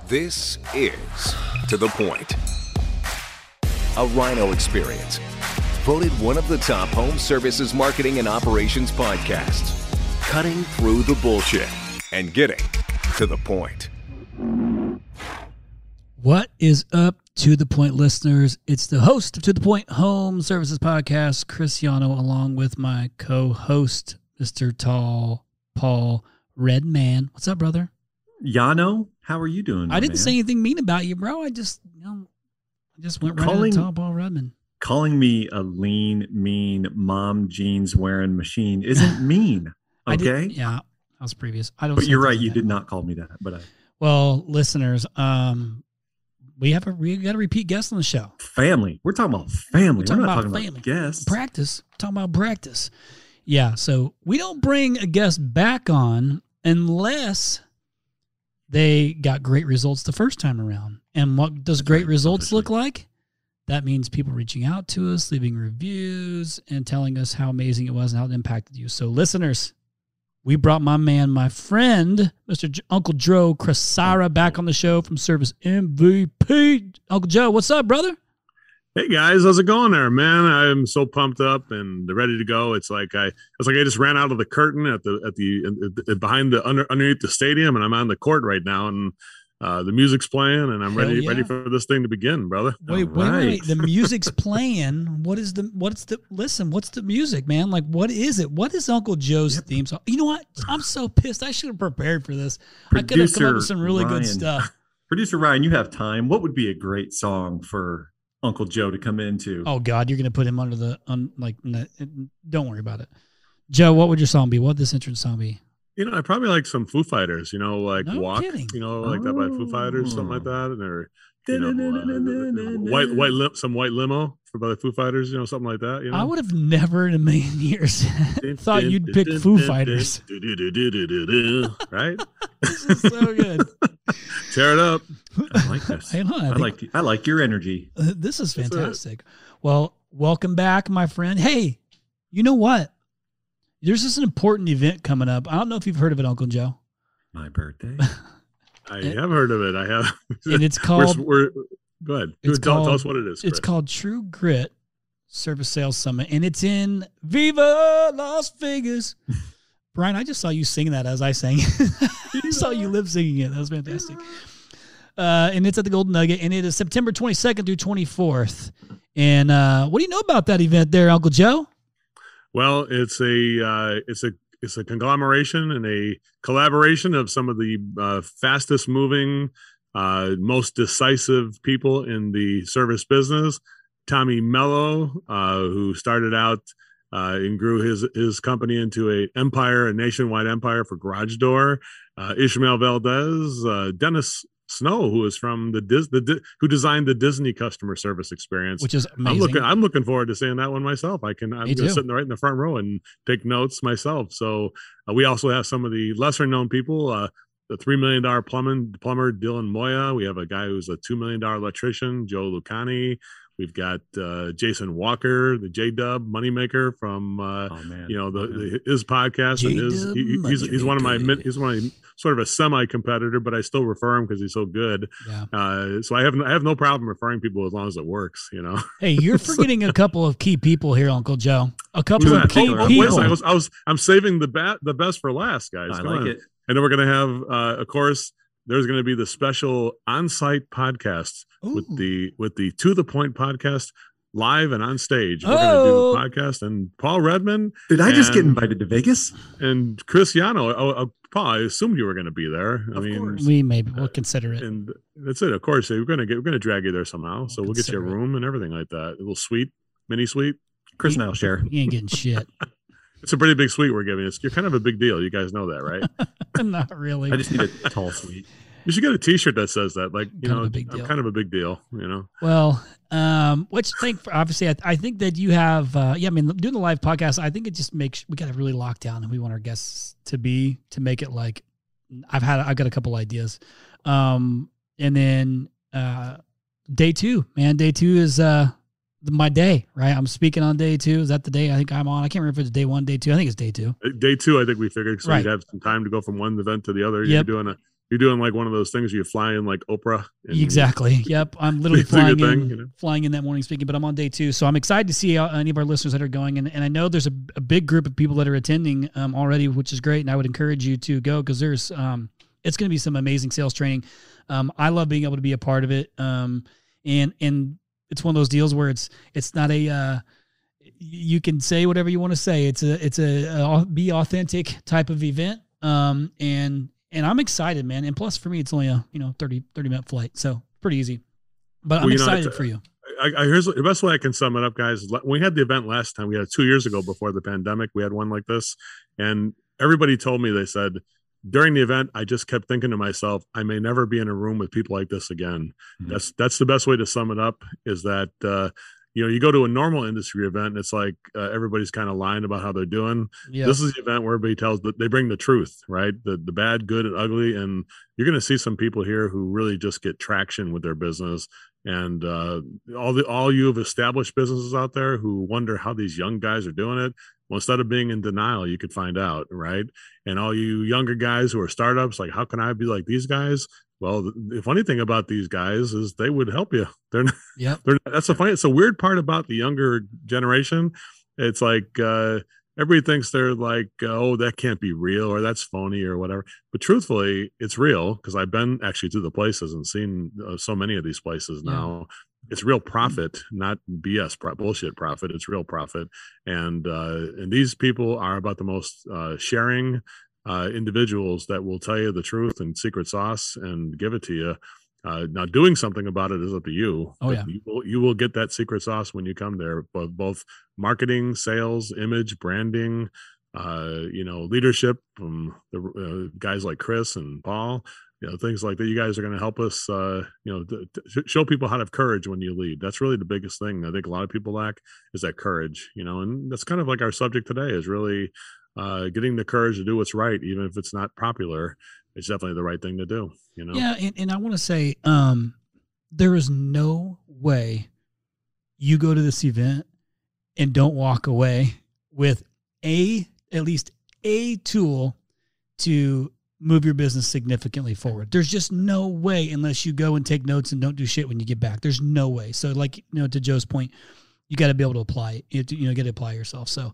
This is To The Point, a Rhino experience. Voted one of the top home services marketing and operations podcasts. Cutting through the bullshit and getting to the point. What is up, To The Point listeners? It's the host of To The Point Home Services Podcast, Chris Yano, along with my co-host, Mr. Tall Paul Redman. What's up, brother? Yano, how are you doing? I didn't say anything mean about you, bro. I just went right into Tall Paul Redman. Calling me a lean, mean, mom jeans wearing machine isn't mean. Okay. Yeah, that was previous. I don't. But you're right. You did not call me that. But well, listeners, we got a repeat guest on the show. Family. We're talking about family. We're not talking family. About guests. Practice. We're talking about practice. Yeah. So we don't bring a guest back on unless they got great results the first time around. And what does great results look like? That means people reaching out to us, leaving reviews, and telling us how amazing it was and how it impacted you. So listeners, we brought my friend, Mr. Uncle Joe Cressara, back on the show from Service MVP. Uncle Joe, what's up, brother? Hey guys, how's it going there, man? I'm so pumped up and ready to go. It's like I just ran out of the curtain at the behind the underneath the stadium, and I'm on the court right now, and the music's playing, and I'm ready for this thing to begin, brother. Wait. The music's playing. What's the music, man? Like, what is it? What is Uncle Joe's theme song? You know what? I'm so pissed. I should have prepared for this. I could have come up with some really good stuff. Producer Ryan, you have time. What would be a great song for Uncle Joe to come into? Oh God, you're going to put him under don't worry about it. Joe, what would your song be? What would this entrance song be? You know, I probably like some Foo Fighters, like no Walk, kidding. Like that by Foo Fighters, something like that. And or, some white limo by the Foo Fighters, something like that. I would have never in a million years thought you'd pick Foo Fighters. Right? This is so good. Tear it up. I like this. I like your energy. This is fantastic. Well, welcome back, my friend. Hey, you know what? There's just an important event coming up. I don't know if you've heard of it, Uncle Joe. My birthday. I have heard of it. I have. And it's called. Go ahead. Tell us what it is. Chris. It's called True Grit Service Sales Summit, and it's in Viva Las Vegas. Brian, I just saw you sing that as I sang. I saw you lip singing it. That was fantastic. And it's at the Golden Nugget, and it is September 22nd through 24th. And what do you know about that event there, Uncle Joe? Well, it's a conglomeration and a collaboration of some of the fastest moving, most decisive people in the service business. Tommy Mello, who started out and grew his company into a nationwide empire for garage door. Ishmael Valdez, Dennis Snow, who is from who designed the Disney customer service experience, which is amazing. I'm looking forward to seeing that one myself. I'm going to sit right in the front row and take notes myself. So we also have some of the lesser known people. The $3 million plumber Dylan Moya. We have a guy who's a $2 million electrician, Joe Lucani. We've got Jason Walker, the J-Dub moneymaker from his podcast. And he's one of my sort of a semi-competitor, but I still refer him because he's so good. Yeah. So I have no problem referring people as long as it works. Hey, you're forgetting a couple of key people here, Uncle Joe. A couple of key people. I'm saving the best for last, guys. I like it. And then we're going to have, of course, there's going to be the special on-site podcast with the To The Point podcast live and on stage. We're going to do the podcast, and Paul Redman. Did I just get invited to Vegas? And Chris Yano. Paul, I assumed you were going to be there. Of course. We'll consider it. And that's it. Of course, we're going to drag you there somehow. So we'll get you a room and everything like that. A little suite, mini suite. Chris and I'll share. You ain't getting shit. It's a pretty big suite we're giving you. You're kind of a big deal. You guys know that, right? Not really. I just need a tall suite. You should get a T-shirt that says that. Like, I'm kind of a big deal. Well, obviously, I think that you have. Doing the live podcast, I think it just makes we got to really lock down, and we want our guests to make it like. I've got a couple ideas, and then day two, man. Day two is my day, right? I'm speaking on day two. Is that the day I think I'm on? I can't remember if it's day one, day two. I think it's day two. Day two, I think we figured. So you'd have some time to go from one event to the other. Yep. You're doing You're doing like one of those things where you fly in like Oprah. Exactly. Yep. I'm literally flying flying in that morning speaking, but I'm on day 2. So I'm excited to see any of our listeners that are going. And I know there's a big group of people that are attending already, which is great. And I would encourage you to go because there's it's going to be some amazing sales training. I love being able to be a part of it. And it's one of those deals where it's not a you can say whatever you want to say. It's a be authentic type of event. And I'm excited, man. And plus for me, it's only a 30 minute flight. So pretty easy, but I'm excited for you. Here's the best way I can sum it up, guys. When we had the event last time, we had 2 years ago before the pandemic, we had one like this. And everybody told me, they said, during the event, I just kept thinking to myself, I may never be in a room with people like this again. Mm-hmm. That's the best way to sum it up, is that, you go to a normal industry event and it's like everybody's kind of lying about how they're doing. Yep. This is the event where everybody tells that they bring the truth, right? The bad, good, and ugly. And you're going to see some people here who really just get traction with their business. And all you have established businesses out there who wonder how these young guys are doing it. Well, instead of being in denial, you could find out, right? And all you younger guys who are startups, like, how can I be like these guys? Well, the funny thing about these guys is they would help you. That's the funny. It's a weird part about the younger generation. It's like everybody thinks they're like, oh, that can't be real, or that's phony, or whatever. But truthfully, it's real, because I've been actually to the places and seen so many of these places now. It's real profit, not BS bullshit profit. It's real profit, and these people are about the most sharing individuals that will tell you the truth and secret sauce and give it to you. Now, doing something about it is up to you. Oh, yeah. You will get that secret sauce when you come there. Both marketing, sales, image, branding, leadership from the guys like Chris and Paul. Things like that. You guys are going to help us, to show people how to have courage when you lead. That's really the biggest thing I think a lot of people lack, is that courage, and that's kind of like our subject today, is really getting the courage to do what's right, even if it's not popular. It's definitely the right thing to do, Yeah. And I want to say, there is no way you go to this event and don't walk away with at least a tool to move your business significantly forward. There's just no way, unless you go and take notes and don't do shit when you get back. There's no way. So like, to Joe's point, you got to be able to apply it. You get to apply yourself. So,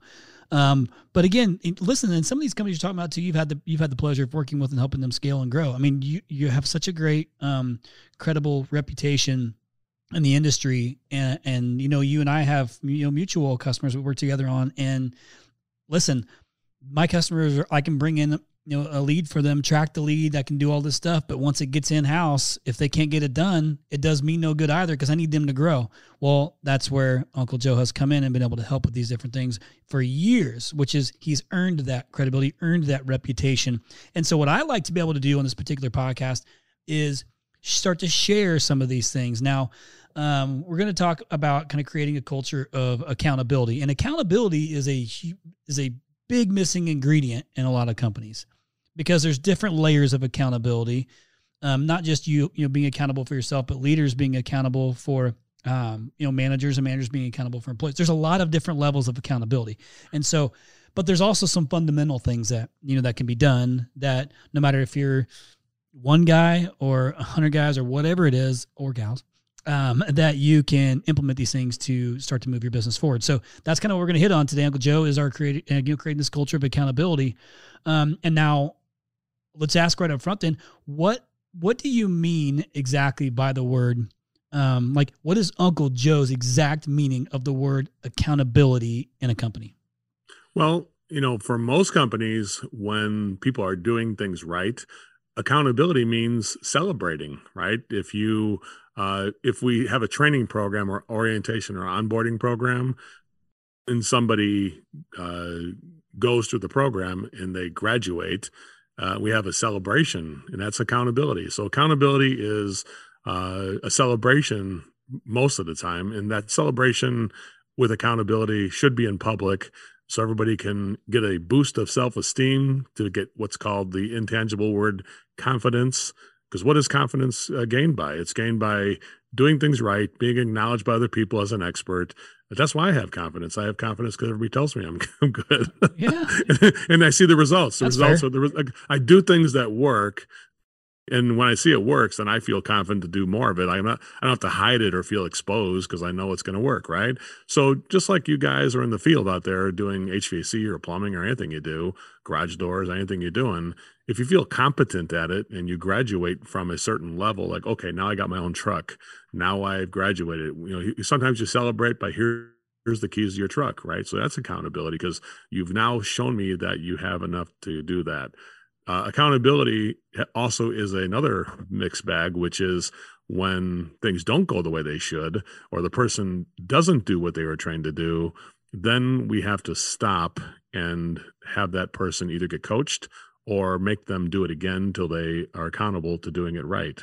but again, listen, and some of these companies you're talking about too, you've had the pleasure of working with and helping them scale and grow. I mean, you have such a great, credible reputation in the industry, and you and I have, mutual customers we work together on. And listen, my customers, I can bring in, a lead for them, track the lead. I can do all this stuff. But once it gets in-house, if they can't get it done, it does me no good either, because I need them to grow. Well, that's where Uncle Joe has come in and been able to help with these different things for years, which is he's earned that credibility, earned that reputation. And so what I like to be able to do on this particular podcast is start to share some of these things. Now, we're going to talk about kind of creating a culture of accountability. And accountability is a big missing ingredient in a lot of companies, because there's different layers of accountability. Not just you being accountable for yourself, but leaders being accountable for, managers, and managers being accountable for employees. There's a lot of different levels of accountability. And so, but there's also some fundamental things that, that can be done, that no matter if you're one guy or 100 guys or whatever it is, or gals, that you can implement these things to start to move your business forward. So that's kind of what we're going to hit on today. Uncle Joe is our creating this culture of accountability. And now let's ask right up front then, what do you mean exactly by the word, what is Uncle Joe's exact meaning of the word accountability in a company? Well, for most companies, when people are doing things right, accountability means celebrating, right? If we have a training program or orientation or onboarding program, and somebody goes through the program and they graduate, we have a celebration, and that's accountability. So accountability is a celebration most of the time, and that celebration with accountability should be in public, so everybody can get a boost of self-esteem, to get what's called the intangible word confidence. Because what is confidence gained by? It's gained by doing things right, being acknowledged by other people as an expert. But that's why I have confidence. I have confidence because everybody tells me I'm good. Yeah. And I see the results. The that's results fair. I do things that work. And when I see it works, then I feel confident to do more of it. I don't have to hide it or feel exposed because I know it's going to work, right? So just like you guys are in the field out there doing HVAC or plumbing or anything you do, garage doors, anything you're doing, if you feel competent at it and you graduate from a certain level, like, okay, now I got my own truck. Now I've graduated. Sometimes you celebrate by here's the keys to your truck, right? So that's accountability because you've now shown me that you have enough to do that. Accountability also is another mixed bag, which is when things don't go the way they should, or the person doesn't do what they were trained to do, then we have to stop and have that person either get coached or make them do it again till they are accountable to doing it right.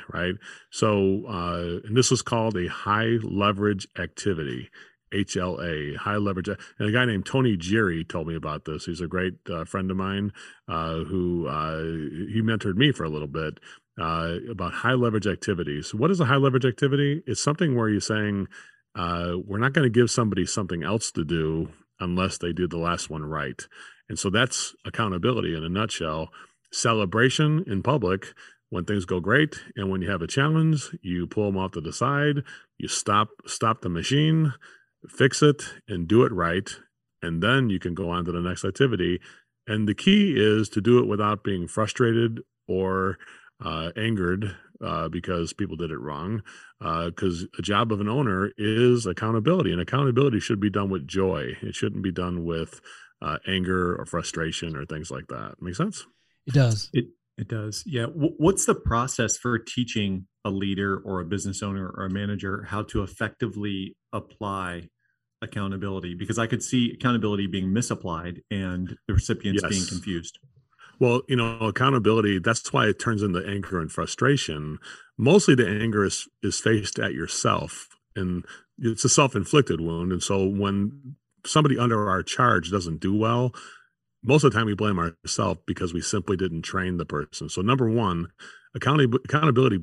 So, and this is called a high leverage activity. HLA, high leverage. And a guy named Tony Geary told me about this. He's a great friend of mine who he mentored me for a little bit about high leverage activities. What is a high leverage activity? It's something where you're saying, we're not going to give somebody something else to do unless they do the last one right. And so that's accountability in a nutshell. Celebration in public when things go great, and when you have a challenge, you pull them off to the side, you stop the machine, fix it and do it right, and then you can go on to the next activity. And the key is to do it without being frustrated or angered because people did it wrong, because a job of an owner is accountability, and accountability should be done with joy. It shouldn't be done with anger or frustration or things like that. Make sense? It does. It does. Yeah. What's the process for teaching a leader or a business owner or a manager how to effectively apply accountability? Because I could see accountability being misapplied and the recipients being confused. Well, accountability, that's why it turns into anger and frustration. Mostly the anger is faced at yourself, and it's a self-inflicted wound. And so when somebody under our charge doesn't do well, most of the time we blame ourselves because we simply didn't train the person. So number one, accountability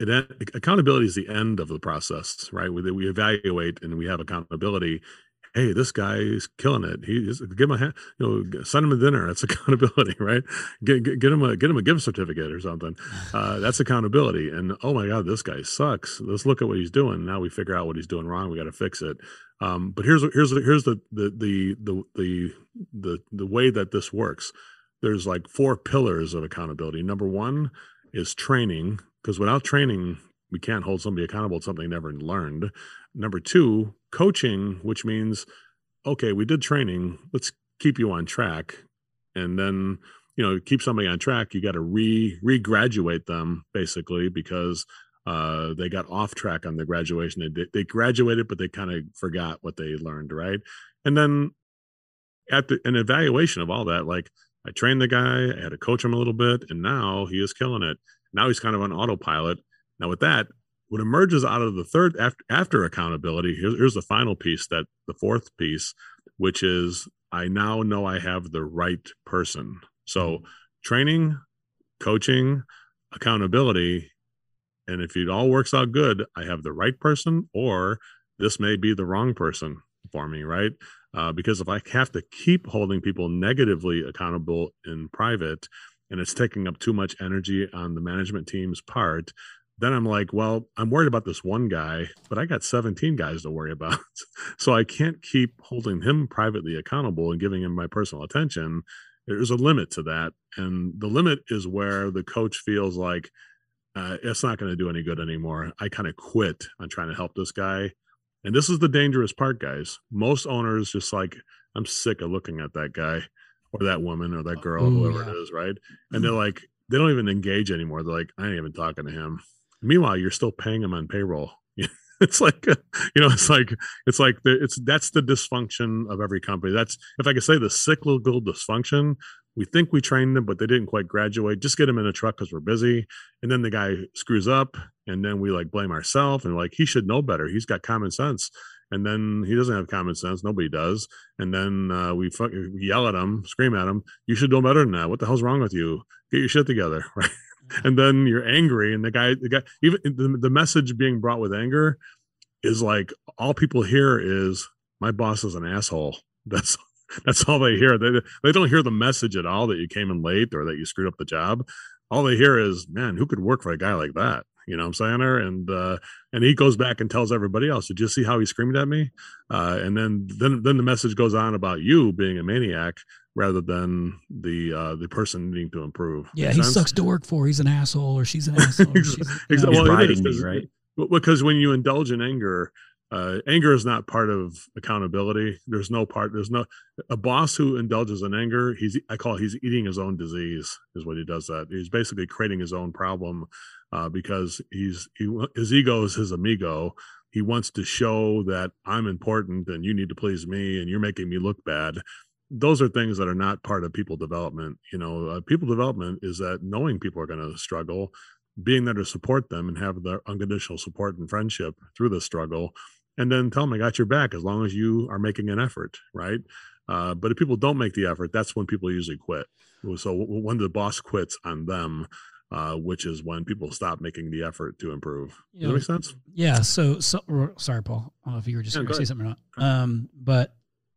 is the end of the process, right? We evaluate and we have accountability. Hey, this guy is killing it. Give him a hand, send him a dinner. That's accountability, right? Get him a gift certificate or something. That's accountability. And oh my God, this guy sucks. Let's look at what he's doing. Now we figure out what he's doing wrong. We got to fix it. But here's the way that this works. There's like 4 pillars of accountability. Number one is training, because without training, we can't hold somebody accountable to something they never learned. Number 2, coaching, which means, okay, we did training, let's keep you on track. And then, keep somebody on track, you got to re-graduate them basically, because they got off track on the graduation. They graduated, but they kind of forgot what they learned, right? And then at an evaluation of all that, like I trained the guy, I had to coach him a little bit, and now he is killing it. Now he's kind of on autopilot. Now with that, what emerges out of the third after accountability, here's the final piece, that the 4th piece, which is I now know I have the right person. So training, coaching, accountability. And if it all works out good, I have the right person, or this may be the wrong person for me, right? Because if I have to keep holding people negatively accountable in private, and it's taking up too much energy on the management team's part, then I'm like, well, I'm worried about this one guy, but I got 17 guys to worry about. So I can't keep holding him privately accountable and giving him my personal attention. There's a limit to that. And the limit is where the coach feels like, it's not going to do any good anymore. I kind of quit on trying to help this guy. And this is the dangerous part, guys. Most owners just like, I'm sick of looking at that guy or that woman or that girl, whoever it is, right? And they're like, they don't even engage anymore. They're like, I ain't even talking to him. Meanwhile, you're still paying him on payroll. It's like, that's the dysfunction of every company. That's, if I could say, the cyclical dysfunction. We think we trained them, but they didn't quite graduate. Just get them in a truck because we're busy. And then the guy screws up, and then we like blame ourselves and like, he should know better. He's got common sense. And then he doesn't have common sense. Nobody does. And then we yell at him, scream at him. You should know better than that. What the hell's wrong with you? Get your shit together, right? And then you're angry, and the guy, even the message being brought with anger is like, all people hear is, my boss is an asshole. That's all they hear. They don't hear the message at all that you came in late or that you screwed up the job. all they hear is, man, who could work for a guy like that? You know what I'm saying? And he goes back and tells everybody else, did you see how he screamed at me? And then the message goes on about you being a maniac rather than the person needing to improve. Yeah, he sucks to work for. He's an asshole, or she's an asshole. He's riding me, right? Because when you indulge in anger, anger is not part of accountability. There's no a boss who indulges in anger. He's eating his own disease is what he does. That he's basically creating his own problem because his ego is his amigo. He wants to show that I'm important and you need to please me and you're making me look bad. Those are things that are not part of people development. People development is that knowing people are going to struggle, being there to support them and have their unconditional support and friendship through the struggle, and then tell them I got your back as long as you are making an effort, right? But if people don't make the effort, that's when people usually quit. So when the boss quits on them, which is when people stop making the effort to improve. Does that make sense? Yeah. So sorry, Paul. I don't know if you were just going to say something or not. But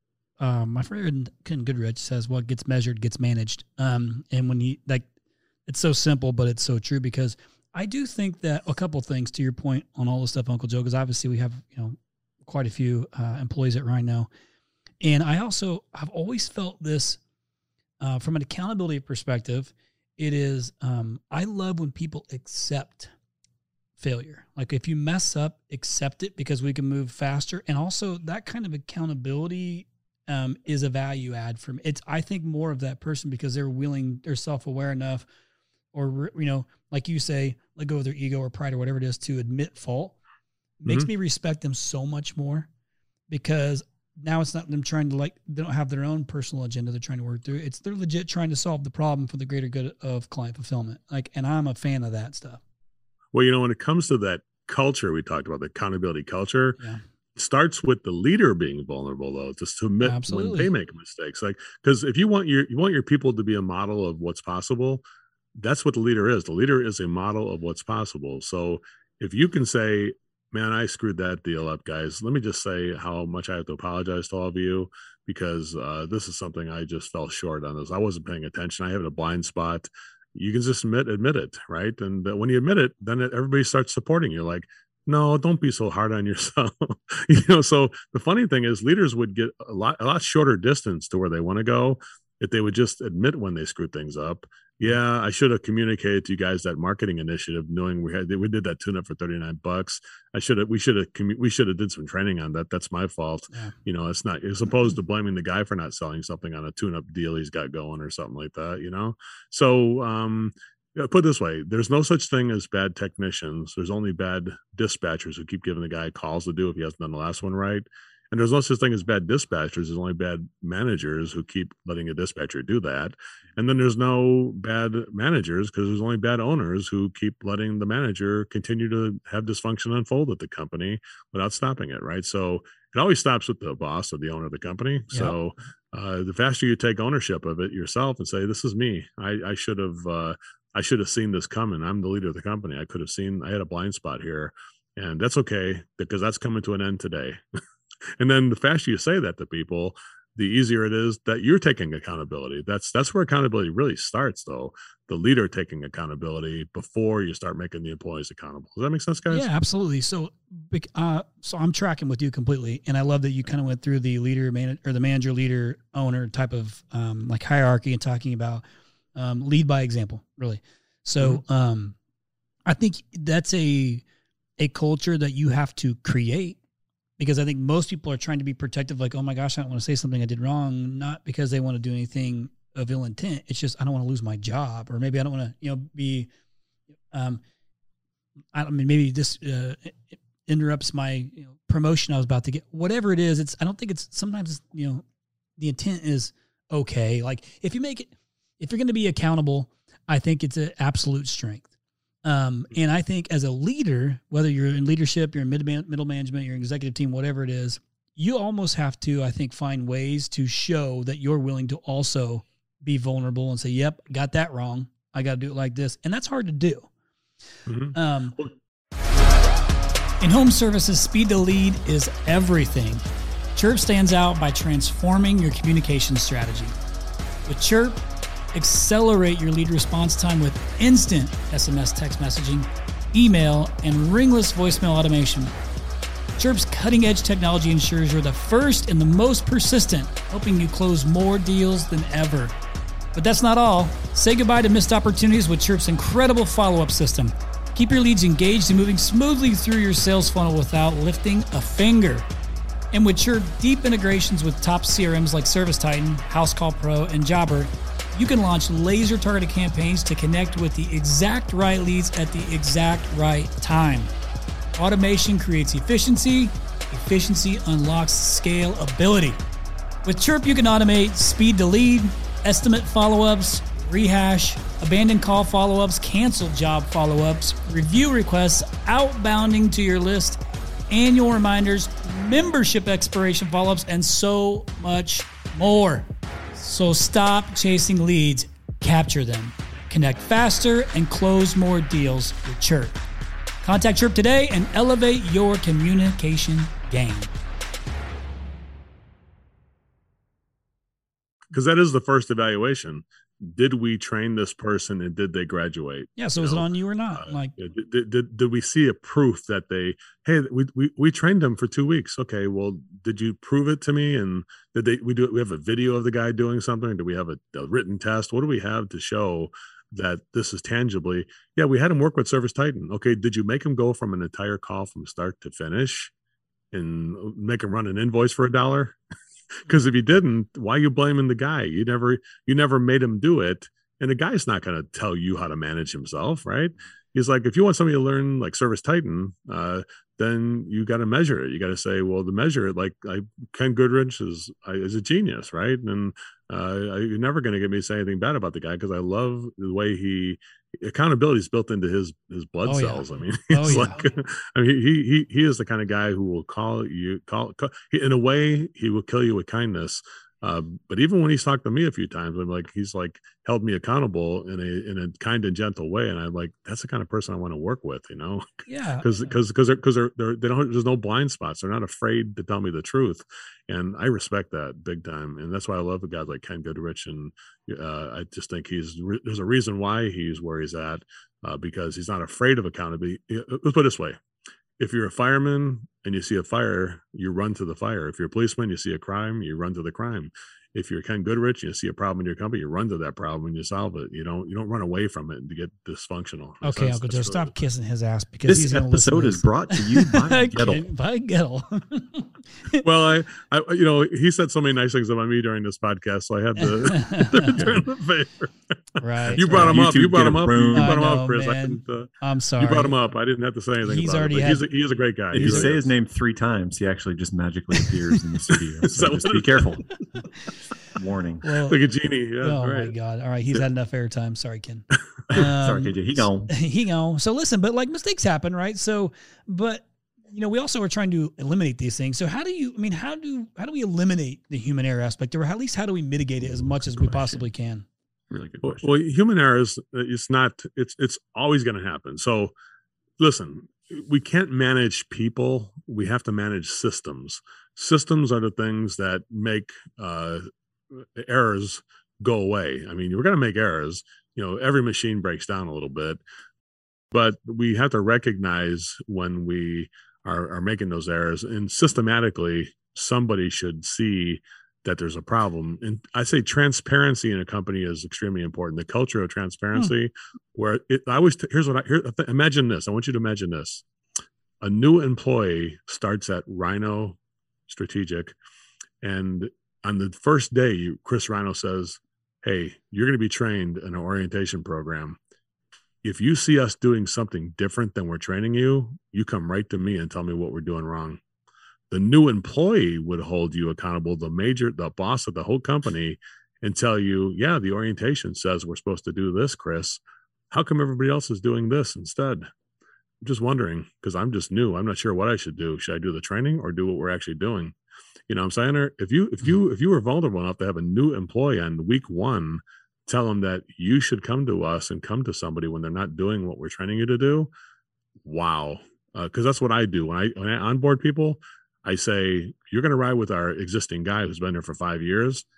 my friend Ken Goodrich says, "What gets measured gets managed." And when it's so simple, but it's so true, because I do think that a couple of things to your point on all the stuff, Uncle Joe, because obviously we have, quite a few employees at Rhino. And I've always felt this from an accountability perspective. It is, I love when people accept failure. Like if you mess up, accept it, because we can move faster. And also that kind of accountability is a value add for me. I think more of that person because they're self-aware enough, or, like you say, let go of their ego or pride or whatever it is, to admit fault makes me respect them so much more, because now it's not them trying to, they don't have their own personal agenda they're trying to work through. They're legit trying to solve the problem for the greater good of client fulfillment. And I'm a fan of that stuff. Well, when it comes to that culture we talked about, the accountability culture, it starts with the leader being vulnerable, though, to submit when they make mistakes. Because if you want your people to be a model of what's possible, that's what the leader is. The leader is a model of what's possible. So if you can say, man, I screwed that deal up, guys. Let me just say how much I have to apologize to all of you, because this is something I just fell short on this. I wasn't paying attention. I have a blind spot. You can just admit it, right? And when you admit it, then everybody starts supporting you. Like, no, don't be so hard on yourself. So the funny thing is leaders would get a lot shorter distance to where they want to go if they would just admit when they screwed things up. Yeah, I should have communicated to you guys that marketing initiative, knowing we did that tune-up for $39. We should have did some training on that. That's my fault. Yeah. It's opposed to blaming the guy for not selling something on a tune-up deal he's got going or something like that. So put it this way, there's no such thing as bad technicians. There's only bad dispatchers who keep giving the guy calls to do if he hasn't done the last one right. And there's no such thing as bad dispatchers. There's only bad managers who keep letting a dispatcher do that. And then there's no bad managers because there's only bad owners who keep letting the manager continue to have dysfunction unfold at the company without stopping it, right? So it always stops with the boss or the owner of the company. Yep. So the faster you take ownership of it yourself and say, this is me. I should have seen this coming. I'm the leader of the company. I had a blind spot here. And that's okay, because that's coming to an end today. And then the faster you say that to people, the easier it is that you're taking accountability. That's where accountability really starts, though. The leader taking accountability before you start making the employees accountable. Does that make sense, guys? Yeah, absolutely. So I'm tracking with you completely, and I love that you kind of went through the the manager, leader, owner type of hierarchy and talking about lead by example, really. So I think that's a culture that you have to create. Because I think most people are trying to be protective, like, oh my gosh, I don't want to say something I did wrong, not because they want to do anything of ill intent. It's just, I don't want to lose my job, or maybe I don't want to, be, maybe this interrupts my promotion I was about to get. Whatever it is, I don't think it's, sometimes, the intent is okay. Like if you're going to be accountable, I think it's an absolute strength. And I think as a leader, whether you're in leadership, you're in middle management, you're in executive team, whatever it is, you almost have to, I think, find ways to show that you're willing to also be vulnerable and say, yep, got that wrong. I got to do it like this. And that's hard to do. Mm-hmm. In home services, speed to lead is everything. Chirp stands out by transforming your communication strategy. With Chirp, Accelerate your lead response time with instant SMS text messaging, email, and ringless voicemail automation. Chirp's cutting-edge technology ensures you're the first and the most persistent, helping you close more deals than ever. But that's not all. Say goodbye to missed opportunities with Chirp's incredible follow-up system. Keep your leads engaged and moving smoothly through your sales funnel without lifting a finger. And with Chirp deep integrations with top CRMs like ServiceTitan, Housecall Pro, and Jobber, you can launch laser-targeted campaigns to connect with the exact right leads at the exact right time. Automation creates efficiency. Efficiency unlocks scalability. With Chirp, you can automate speed to lead, estimate follow-ups, rehash, abandoned call follow-ups, canceled job follow-ups, review requests, outbounding to your list, annual reminders, membership expiration follow-ups, and so much more. So stop chasing leads, capture them. Connect faster and close more deals with Chirp. Contact Chirp today and elevate your communication game. Because that is the first evaluation. Did we train this person and did they graduate? Yeah. So is it on you or not? Did we see a proof that we trained them for 2 weeks? Okay. Well, did you prove it to me? And we have a video of the guy doing something? Do we have a written test? What do we have to show that this is tangibly? Yeah. We had him work with ServiceTitan. Okay. Did you make him go from an entire call from start to finish and make him run an invoice for $1? Because if you didn't, why are you blaming the guy? You never made him do it. And the guy's not going to tell you how to manage himself, right? He's like, if you want somebody to learn like ServiceTitan, then you got to measure it. You got to say, well, the measure, Ken Goodrich is a genius, right? And you're never going to get me to say anything bad about the guy because I love the way accountability is built into his blood cells. Yeah. I mean, he is the kind of guy who will call in a way, he will kill you with kindness. But even when he's talked to me a few times, he's held me accountable in a kind and gentle way. And I'm like, that's the kind of person I want to work with, Yeah. Because there's no blind spots. They're not afraid to tell me the truth. And I respect that big time. And that's why I love a guy like Ken Goodrich. And I just think there's a reason why he's where he's at, because he's not afraid of accountability. Let's put it this way. If you're a fireman and you see a fire, you run to the fire. If you're a policeman, you see a crime, you run to the crime. If you're Ken Goodrich and you see a problem in your company, you run to that problem and you solve it. You don't run away from it to get dysfunctional. Okay, Uncle Joe, stop kissing his ass because this episode is brought to you by Gettle. By Gettle. Well, I he said so many nice things about me during this podcast, so I had to return the favor. Right. You brought him up. You brought him up, Chris. I'm sorry. You brought him up. I didn't have to say anything. He is a great guy. If you say his name 3 times, he actually just magically appears in the studio. So just be careful. Warning. Well, like a genie. Yeah, my God. All right. He's had enough airtime. Sorry, Ken. Sorry, KJ. He gone. So listen, but mistakes happen, right? So, but we also are trying to eliminate these things. So how do we eliminate the human error aspect, or at least how do we mitigate it as much as we possibly can? Really good question. Well, human errors, it's always going to happen. So listen, we can't manage people. We have to manage systems. Systems are the things that make errors go away. I mean, we're going to make errors. Every machine breaks down a little bit, but we have to recognize when we are making those errors, and systematically somebody should see that there's a problem. And I say transparency in a company is extremely important. The culture of transparency, where imagine this. I want you to imagine this. A new employee starts at Rhino Strategic, and on the first day, Chris Rhino says, hey, you're going to be trained in an orientation program. If you see us doing something different than we're training you, you come right to me and tell me what we're doing wrong. The new employee would hold you accountable, the boss of the whole company, and tell you, yeah, the orientation says we're supposed to do this, Chris. How come everybody else is doing this instead? I'm just wondering, because I'm just new. I'm not sure what I should do. Should I do the training or do what we're actually doing? You know what I'm saying? If you were vulnerable enough to have a new employee on week 1, tell them that you should come to us and come to somebody when they're not doing what we're training you to do. Wow. Because that's what I do. When I onboard people, I say, you're going to ride with our existing guy who's been there for 5 years.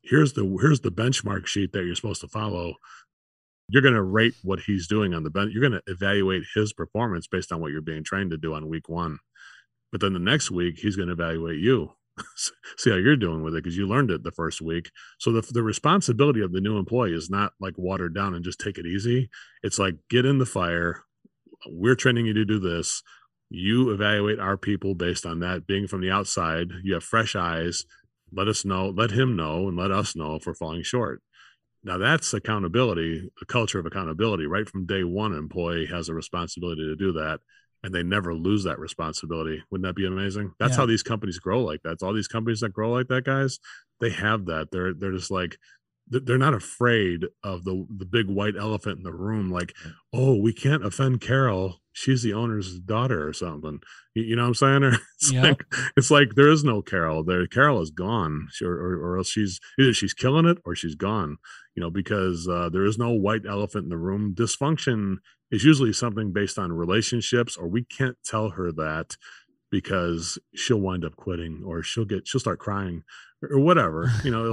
here's the benchmark sheet that you're supposed to follow. You're going to rate what he's doing on the bench. You're going to evaluate his performance based on what you're being trained to do on week 1. But then the next week, he's going to evaluate you, see how you're doing with it, because you learned it the first week. So the responsibility of the new employee is not like watered down and just take it easy. It's like, get in the fire. We're training you to do this. You evaluate our people based on that. Being from the outside, you have fresh eyes. Let us know, let him know, and let us know if we're falling short. Now that's accountability, a culture of accountability. Right from day one, an employee has a responsibility to do that, and they never lose that responsibility. Wouldn't that be amazing? That's how these companies grow like that. It's all these companies that grow like that, guys, they have that. They're just like, they're not afraid of the big white elephant in the room. Like, oh, we can't offend Carol. She's the owner's daughter or something. You know what I'm saying? It's like there is no Carol there. Carol is gone, or else either she's killing it or she's gone, because there is no white elephant in the room. Dysfunction is usually something based on relationships, or we can't tell her that because she'll wind up quitting, or she'll start crying, or whatever,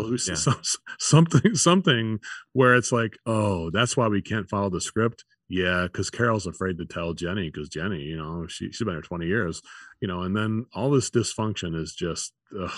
something where it's like, oh, that's why we can't follow the script. Yeah, because Carol's afraid to tell Jenny, because Jenny, she's been here 20 years, and then all this dysfunction is just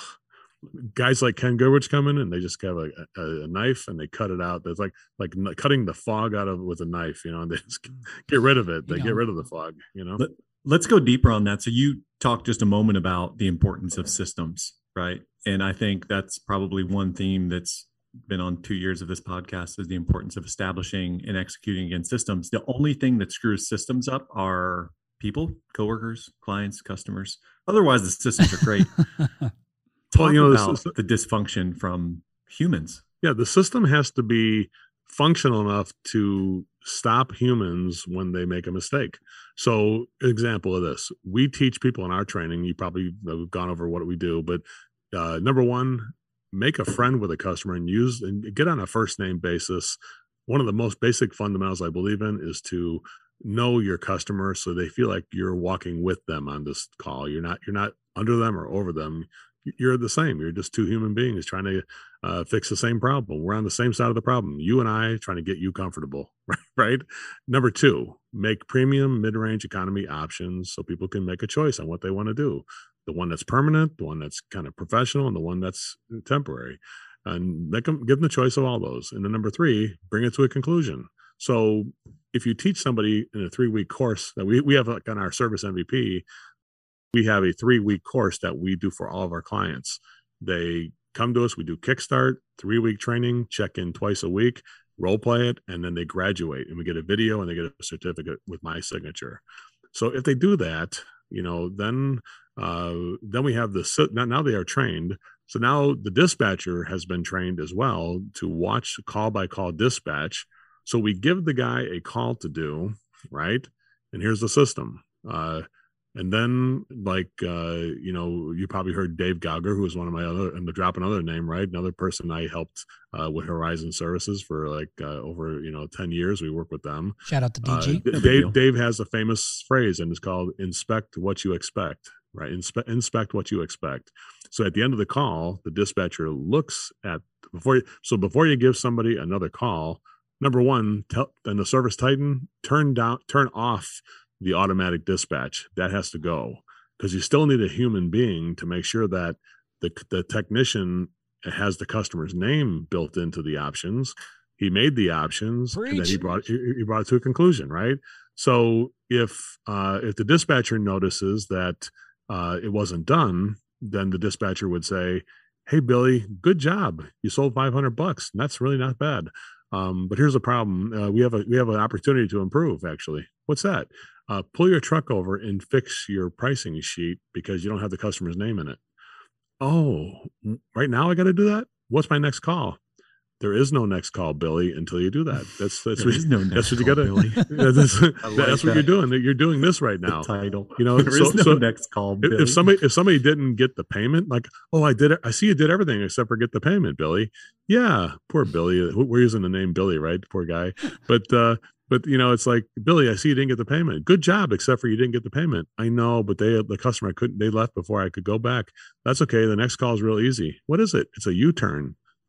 guys like Ken Goodrich come in and they just have a knife and they cut it out. There's like cutting the fog out of with a knife, and they just get rid of it. They get rid of the fog, Let's go deeper on that. So you talked just a moment about the importance of systems, right? And I think that's probably one theme that's been on 2 years of this podcast, is the importance of establishing and executing against systems. The only thing that screws systems up are people, coworkers, clients, customers. Otherwise, the systems are great. Talk about the dysfunction from humans. Yeah, the system has to be functional enough to stop humans when they make a mistake. So, example of this, we teach people in our training, you probably have gone over what we do, but number one, make a friend with a customer and get on a first name basis. One of the most basic fundamentals I believe in is to know your customer so they feel like you're walking with them on this call. You're not under them or over them. You're the same. You're just two human beings trying to fix the same problem. We're on the same side of the problem. You and I trying to get you comfortable, right? Number two, make premium, mid-range economy options so people can make a choice on what they want to do. The one that's permanent, the one that's kind of professional, and the one that's temporary. And give them the choice of all those. And then number three, bring it to a conclusion. So if you teach somebody in a 3-week course that we have like on our service MVP, we have a 3-week course that we do for all of our clients. They come to us, we do Kickstart, 3-week training, check in twice a week, role play it, and then they graduate and we get a video and they get a certificate with my signature. So if they do that, then we have now they are trained. So now the dispatcher has been trained as well to watch call by call dispatch. So we give the guy a call to do, right? And here's the system. And then you probably heard Dave Gauger, who was one of my other, and to drop another name, right? Another person I helped with Horizon Services for over 10 years. We work with them. Shout out to DG. Dave has a famous phrase, and it's called inspect what you expect, right? Inspect what you expect. So at the end of the call, the dispatcher looks at before you give somebody another call, number one, and the service titan, turn off the automatic dispatch. That has to go, because you still need a human being to make sure that the technician has the customer's name built into the options. He made the options. Preach. And then he brought it to a conclusion, right? So if the dispatcher notices that it wasn't done, then the dispatcher would say, "Hey, Billy, good job. You sold $500. That's really not bad. But here's the problem. We have an opportunity to improve, actually. What's that? Pull your truck over and fix your pricing sheet because you don't have the customer's name in it." Oh, right now I got to do that? What's my next call? There is no next call, Billy, until you do that. That's what you got to. That's what you're doing. You're doing this right now. The title. There is no next call, Billy. If somebody didn't get the payment, like, oh, I did it. I see you did everything except for get the payment, Billy. Yeah, poor Billy. We're using the name Billy, right? Poor guy. But it's like, Billy, I see you didn't get the payment. Good job, except for you didn't get the payment. I know, but the customer they left before I could go back. That's okay. The next call is real easy. What is it? It's a U-turn.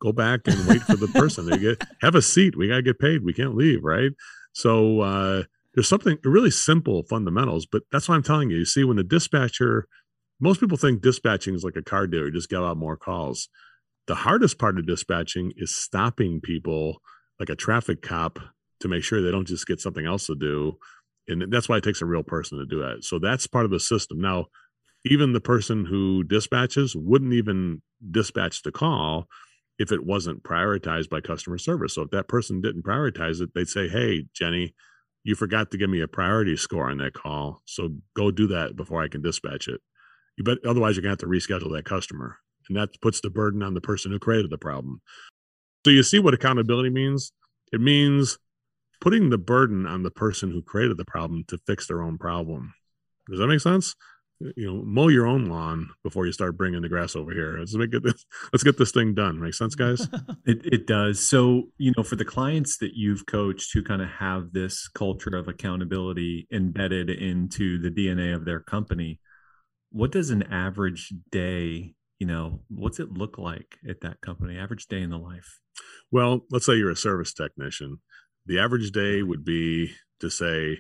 Go back and wait for the person. Have a seat. We got to get paid. We can't leave, right? So there's something really simple fundamentals, but that's what I'm telling you. You see, when the dispatcher, most people think dispatching is like a car dealer, just give out more calls. The hardest part of dispatching is stopping people like a traffic cop to make sure they don't just get something else to do. And that's why it takes a real person to do that. So that's part of the system. Now, even the person who dispatches wouldn't even dispatch the call if it wasn't prioritized by customer service. So if that person didn't prioritize it, they'd say, hey, Jenny, you forgot to give me a priority score on that call. So go do that before I can dispatch it. Otherwise, you're going to have to reschedule that customer. And that puts the burden on the person who created the problem. So you see what accountability means? It means putting the burden on the person who created the problem to fix their own problem. Does that make sense? Mow your own lawn before you start bringing the grass over here. Let's get this thing done. Make sense, guys? It does. So, for the clients that you've coached who kind of have this culture of accountability embedded into the DNA of their company, what does an average day, what's it look like at that company? Average day in the life? Well, let's say you're a service technician. The average day would be to say,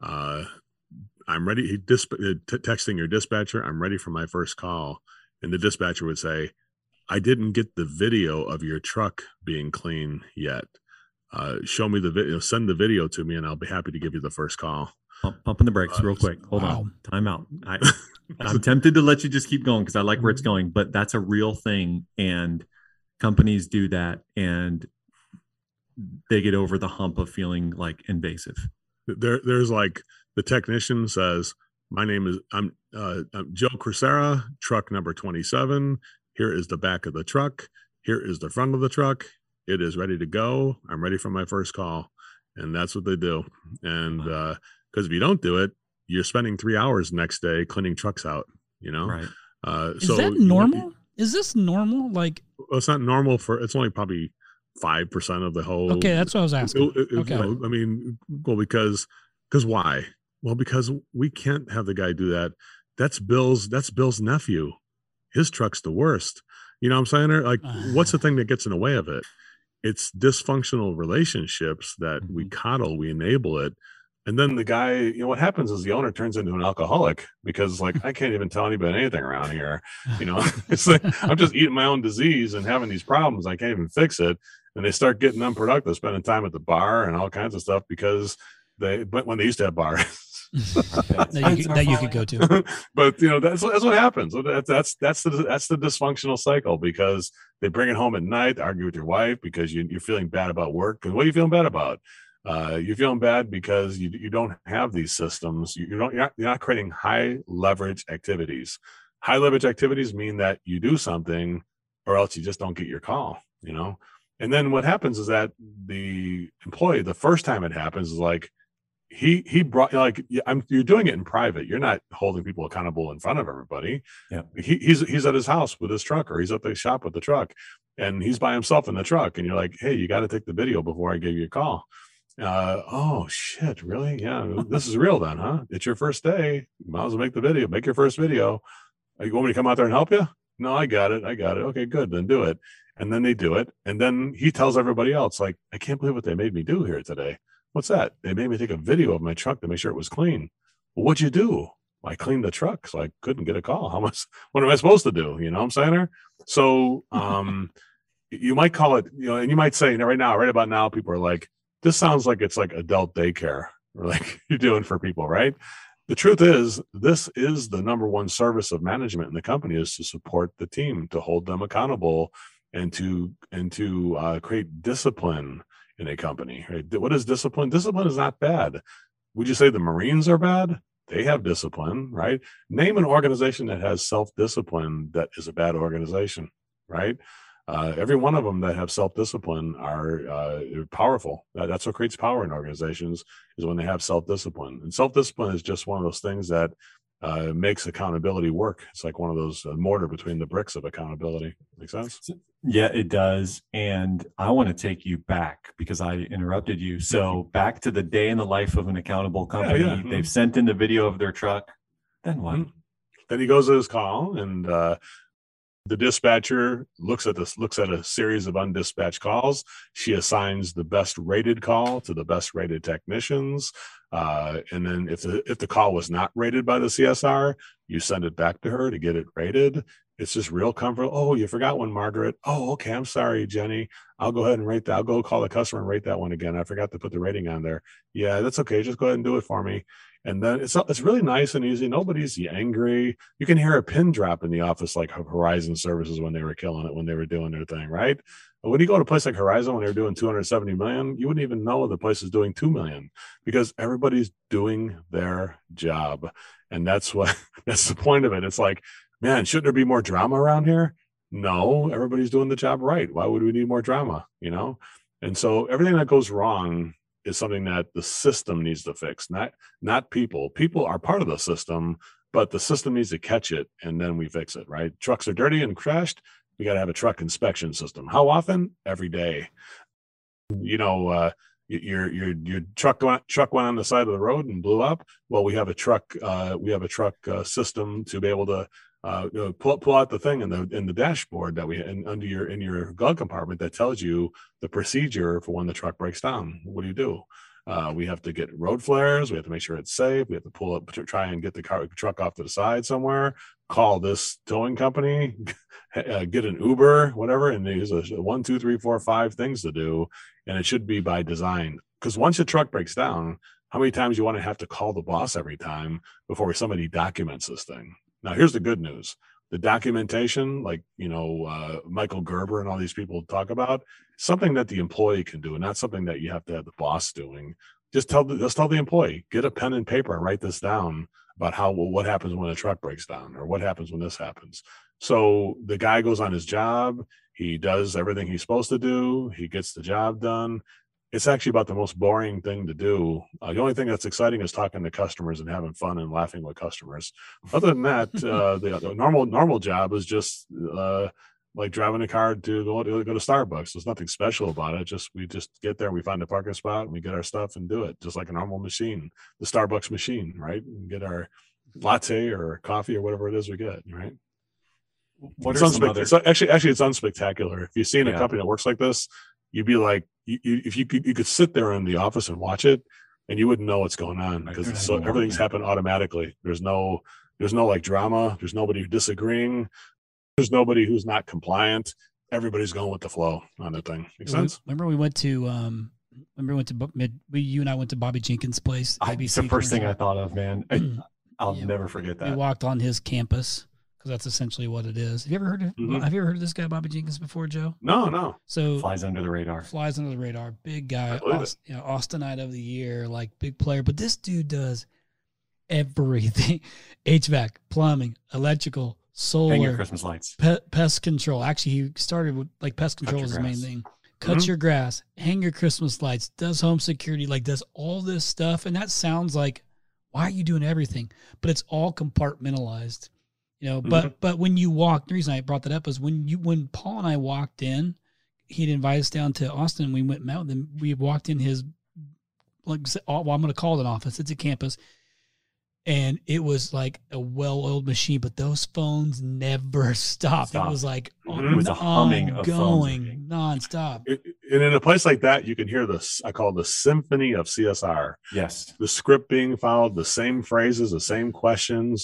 I'm ready. Texting your dispatcher, I'm ready for my first call. And the dispatcher would say, I didn't get the video of your truck being clean yet. Show me the video, send the video to me, and I'll be happy to give you the first call. Pumping the brakes real quick. Hold on. Time out. I'm tempted to let you just keep going because I like where it's going, but that's a real thing. And companies do that, and they get over the hump of feeling like invasive. There's like the technician says, I'm Joe Crisera, truck number 27. Here is the back of the truck. Here is the front of the truck. It is ready to go. I'm ready for my first call. And that's what they do. And because if you don't do it, you're spending 3 hours next day cleaning trucks out, Right. Is that normal? Is this normal? Like, well, it's not normal it's only probably 5% of the whole. Okay, that's what I was asking. Okay. Because why? Well, because we can't have the guy do that. That's Bill's nephew. His truck's the worst. You know what I'm saying? Like, what's the thing that gets in the way of it? It's dysfunctional relationships that we coddle, we enable it. And then the guy, what happens is the owner turns into an alcoholic because I can't even tell anybody anything around here. It's like, I'm just eating my own disease and having these problems. I can't even fix it. And they start getting unproductive, spending time at the bar and all kinds of stuff because when they used to have bars that you could go to. But that's what happens. That's the dysfunctional cycle because they bring it home at night, argue with your wife because you're feeling bad about work. Because what are you feeling bad about? You're feeling bad because you don't have these systems. You're not creating high leverage activities. High leverage activities mean that you do something or else you just don't get your call, And then what happens is that the employee, the first time it happens is like, he brought you're doing it in private. You're not holding people accountable in front of everybody. Yeah. He's at his house with his truck, or he's at the shop with the truck, and he's by himself in the truck. And you're like, hey, you got to take the video before I give you a call. Oh shit, really? Yeah, this is real then, huh? It's your first day. Might as well make the video. Make your first video. You want me to come out there and help you? No, I got it. Okay, good. Then do it. And then they do it. And then he tells everybody else, like, I can't believe what they made me do here today. What's that? They made me take a video of my truck to make sure it was clean. Well, what'd you do? I cleaned the truck, so I couldn't get a call. What am I supposed to do? You know what I'm saying? So you might call it, and you might say right about now, people are like, this sounds like it's like adult daycare or like you're doing for people, right? The truth is, this is the number one service of management in the company is to support the team, to hold them accountable and to create discipline in a company, right? What is discipline? Discipline is not bad. Would you say the Marines are bad? They have discipline, right? Name an organization that has self-discipline that is a bad organization, right? Every one of them that have self-discipline are powerful. That's what creates power in organizations is when they have self-discipline. And self-discipline is just one of those things that makes accountability work. It's like one of those mortar between the bricks of accountability. Make sense? Yeah, it does. And I want to take you back because I interrupted you. So back to the day in the life of an accountable company. Yeah. They've sent in the video of their truck. Then what? Then he goes to his call and The dispatcher looks at a series of undispatched calls. She assigns the best rated call to the best rated technicians. And then if the call was not rated by the CSR, you send it back to her to get it rated. It's just real comfort. Oh, you forgot one, Margaret. Oh, okay. I'm sorry, Jenny. I'll go ahead and rate that. I'll go call the customer and rate that one again. I forgot to put the rating on there. Yeah, that's okay. Just go ahead and do it for me. And then it's really nice and easy. Nobody's angry. You can hear a pin drop in the office like Horizon Services when they were killing it, when they were doing their thing, right? But when you go to a place like Horizon, when they're doing 270 million, you wouldn't even know the place is doing 2 million because everybody's doing their job. And that's the point of it. It's like, man, shouldn't there be more drama around here? No, everybody's doing the job right. Why would we need more drama? And so everything that goes wrong is something that the system needs to fix, not people. People are part of the system, but the system needs to catch it, and then we fix it, right? Trucks are dirty and crashed. We got to have a truck inspection system. How often? Every day. Your truck went on the side of the road and blew up. Well, we have a truck system to be able to pull out the thing in the dashboard that in your glove compartment that tells you the procedure for when the truck breaks down. What do? We have to get road flares. We have to make sure it's safe. We have to pull up to try and get the truck off to the side somewhere. Call this towing company, get an Uber, whatever. And there's 1, 2, 3, 4, 5 things to do, and it should be by design. Because once your truck breaks down, how many times you want to have to call the boss every time before somebody documents this thing? Now, here's the good news. The documentation, like, Michael Gerber and all these people talk about, something that the employee can do, and not something that you have to have the boss doing. Just tell the employee, get a pen and paper and write this down about what happens when a truck breaks down or what happens when this happens. So the guy goes on his job. He does everything he's supposed to do. He gets the job done. It's actually about the most boring thing to do. The only thing that's exciting is talking to customers and having fun and laughing with customers. Other than that, the normal job is just like driving a car to go to Starbucks. There's nothing special about it. We just get there, we find a parking spot, and we get our stuff and do it just like a normal machine, the Starbucks machine, right? And get our latte or coffee or whatever it is we get, right? It's unspectacular. If you've seen a company that works like this, you'd be like, if you could sit there in the office and watch it, and you wouldn't know what's going on because everything's happened automatically. There's no like drama. There's nobody disagreeing. There's nobody who's not compliant. Everybody's going with the flow on the thing. Make sense? Remember you and I went to Bobby Jenkins' place. It's the first thing I thought of, man. I'll never forget that. We walked on his campus, because that's essentially what it is. Have you ever heard of this guy, Bobby Jenkins, before, Joe? No. So flies under the radar. Big guy, Austinite of the year, like big player. But this dude does everything: HVAC, plumbing, electrical, solar, hang your Christmas lights, pest control. Actually, he started with like pest control is the main thing. Cuts your grass, hang your Christmas lights, does home security, like does all this stuff. And that sounds like, why are you doing everything? But it's all compartmentalized. But when you walk, the reason I brought that up is when Paul and I walked in, he'd invite us down to Austin, and we went and met with him. We walked in his, I'm going to call it an office. It's a campus. And it was like a well-oiled machine, but those phones never stopped. It was like it was a humming of phones nonstop. And in a place like that, you can hear this. I call it the symphony of CSR. Yes, the script being followed, the same phrases, the same questions.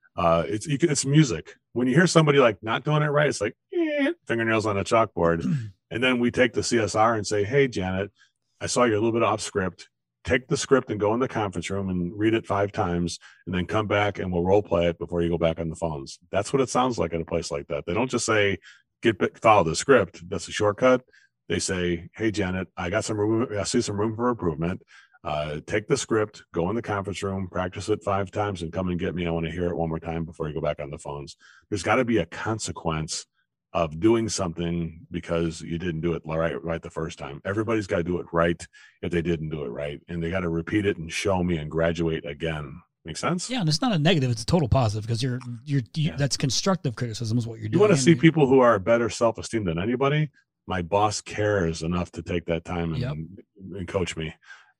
It's music. When you hear somebody like not doing it right, it's like fingernails on a chalkboard. And then we take the CSR and say, "Hey, Janet, I saw you're a little bit off script. Take the script and go in the conference room and read it 5 times, and then come back and we'll role play it before you go back on the phones." That's what it sounds like at a place like that. They don't just say, follow the script. That's a shortcut. They say, "Hey, Janet, I see some room for improvement. Take the script, go in the conference room, practice it 5 times, and come and get me. I want to hear it one more time before you go back on the phones." There's got to be a consequence of doing something because you didn't do it right the first time. Everybody's got to do it right if they didn't do it right, and they got to repeat it and show me and graduate again. Make sense? Yeah, and it's not a negative; it's a total positive because that's constructive criticism is what you're doing. You want to see people who are better self-esteem than anybody? My boss cares enough to take that time and coach me.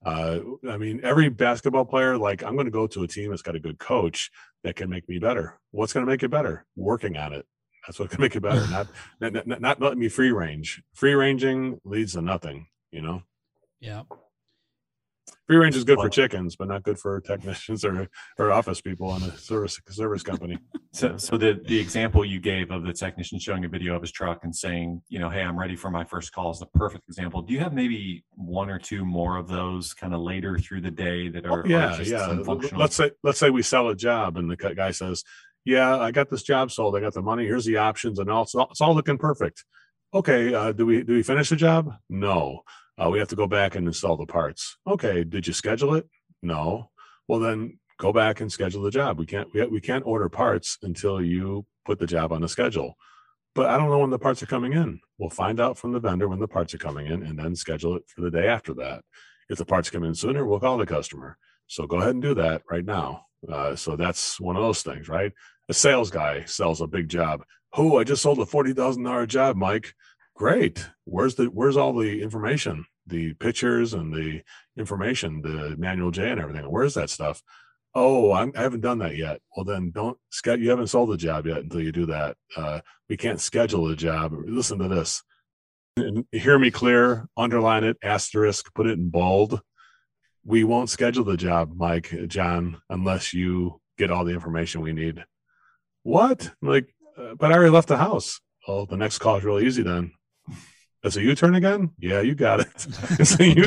Every basketball player, like, I'm going to go to a team that's got a good coach that can make me better. What's going to make it better? Working on it. That's what can make it better. Not letting me free range. Free ranging leads to nothing, Yeah. Free range is good for chickens, but not good for technicians or office people in a service company. So the example you gave of the technician showing a video of his truck and saying, hey, I'm ready for my first call is the perfect example. Do you have maybe one or two more of those kind of later through the day that are functional? Let's say we sell a job and the guy says, yeah, I got this job sold. I got the money. Here's the options, and it's all looking perfect. Okay, do we finish the job? No. We have to go back and install the parts. Okay, did you schedule it? No. Well, then go back and schedule the job. We can't order parts until you put the job on the schedule. But I don't know when the parts are coming in. We'll find out from the vendor when the parts are coming in and then schedule it for the day after that. If the parts come in sooner, we'll call the customer. So go ahead and do that right now. So that's one of those things, right? A sales guy sells a big job. Oh, I just sold a $40,000 job, Mike. Great. Where's all the information, the pictures and the information, the manual J and everything? Where's that stuff? Oh, I haven't done that yet. Well, then you haven't sold the job yet until you do that. We can't schedule the job. Listen to this. And hear me clear, underline it, asterisk, put it in bold. We won't schedule the job, Mike, John, unless you get all the information we need. What? But I already left the house. Oh, the next call is really easy then. It's a U-turn again? Yeah, you got it. It's a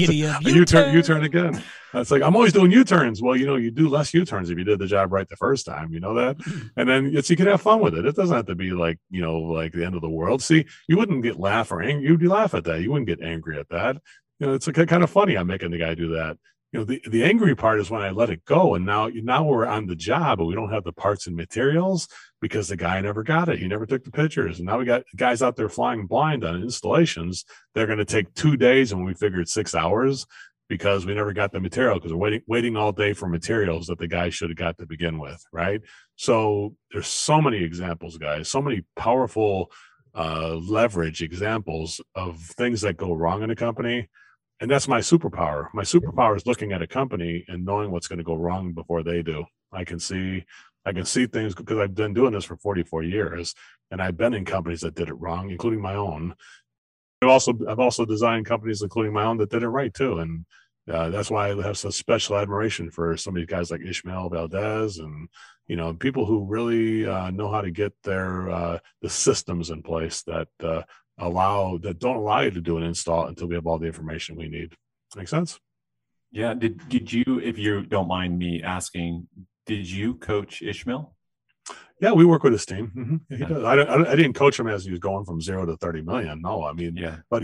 U-turn again. It's like, I'm always doing U-turns. Well, you do less U-turns if you did the job right the first time. You know that? And then you can have fun with it. It doesn't have to be like the end of the world. See, you wouldn't get laugh or angry. You'd laugh at that. You wouldn't get angry at that. It's kind of funny I'm making the guy do that. The angry part is when I let it go, and now we're on the job, but we don't have the parts and materials because the guy never got it. He never took the pictures, and now we got guys out there flying blind on installations. They're going to take 2 days, and we figured 6 hours because we never got the material because we're waiting all day for materials that the guy should have got to begin with, right? So there's so many examples, guys, so many powerful leverage examples of things that go wrong in a company. And that's my superpower. My superpower is looking at a company and knowing what's going to go wrong before they do. I can see things because I've been doing this for 44 years, and I've been in companies that did it wrong, including my own. I've also designed companies, including my own, that did it right too. And that's why I have such special admiration for some of these guys like Ishmael Valdez and people who really know how to get the systems in place that don't allow you to do an install until we have all the information we need. Make sense? Yeah. Did you, if you don't mind me asking, did you coach Ishmael? Yeah, we work with his team. Mm-hmm. Yeah, he does. I didn't coach him as he was going from 0 to 30 million. No, I mean, yeah. But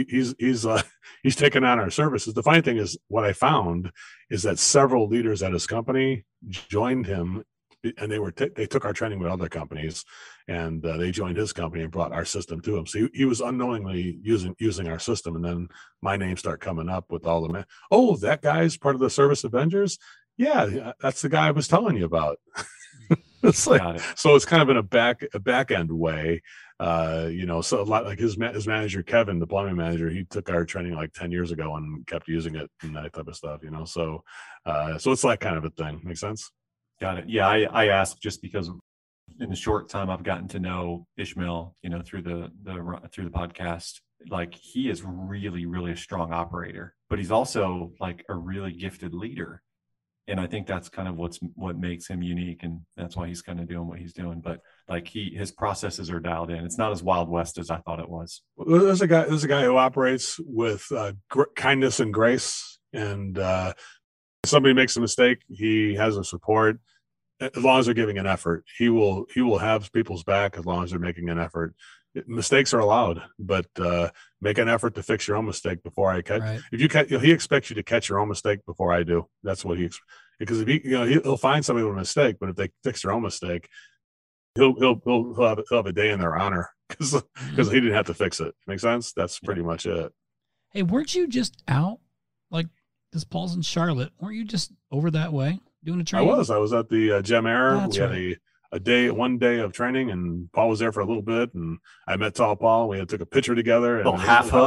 he's taken on our services. The funny thing is, what I found is that several leaders at his company joined him, and they took our training with other companies, and they joined his company and brought our system to him. So he was unknowingly using our system, and then my name started coming up with all the oh, that guy's part of the Service Avengers. Yeah, that's the guy I was telling you about. It's like, so it's kind of in a back end way, so a lot like his manager, Kevin, the plumbing manager, he took our training like 10 years ago and kept using it and that type of stuff, so it's that kind of a thing. Make sense? Got it. Yeah. I asked just because in the short time I've gotten to know Ishmael, through the podcast, like he is really, really a strong operator, but he's also like a really gifted leader. And I think that's kind of what makes him unique, and that's why he's kind of doing what he's doing. But like his processes are dialed in. It's not as Wild West as I thought it was. Well, there's a guy who operates with kindness and grace, and if somebody makes a mistake, he has a support. As long as they're giving an effort, he will have people's back as long as they're making an effort. Mistakes are allowed, but make an effort to fix your own mistake before I catch. Right. If you catch, he expects you to catch your own mistake before I do. That's what because if he'll find somebody with a mistake, but if they fix their own mistake, he'll have a day in their honor because he didn't have to fix it. Make sense? That's pretty much it. Hey, weren't you just out like this? Paul's in Charlotte. Weren't you just over that way doing a training? I was at the Gem Air. We had one day of training, and Paul was there for a little bit, and I met Tall Paul. We took a picture together. A half hug?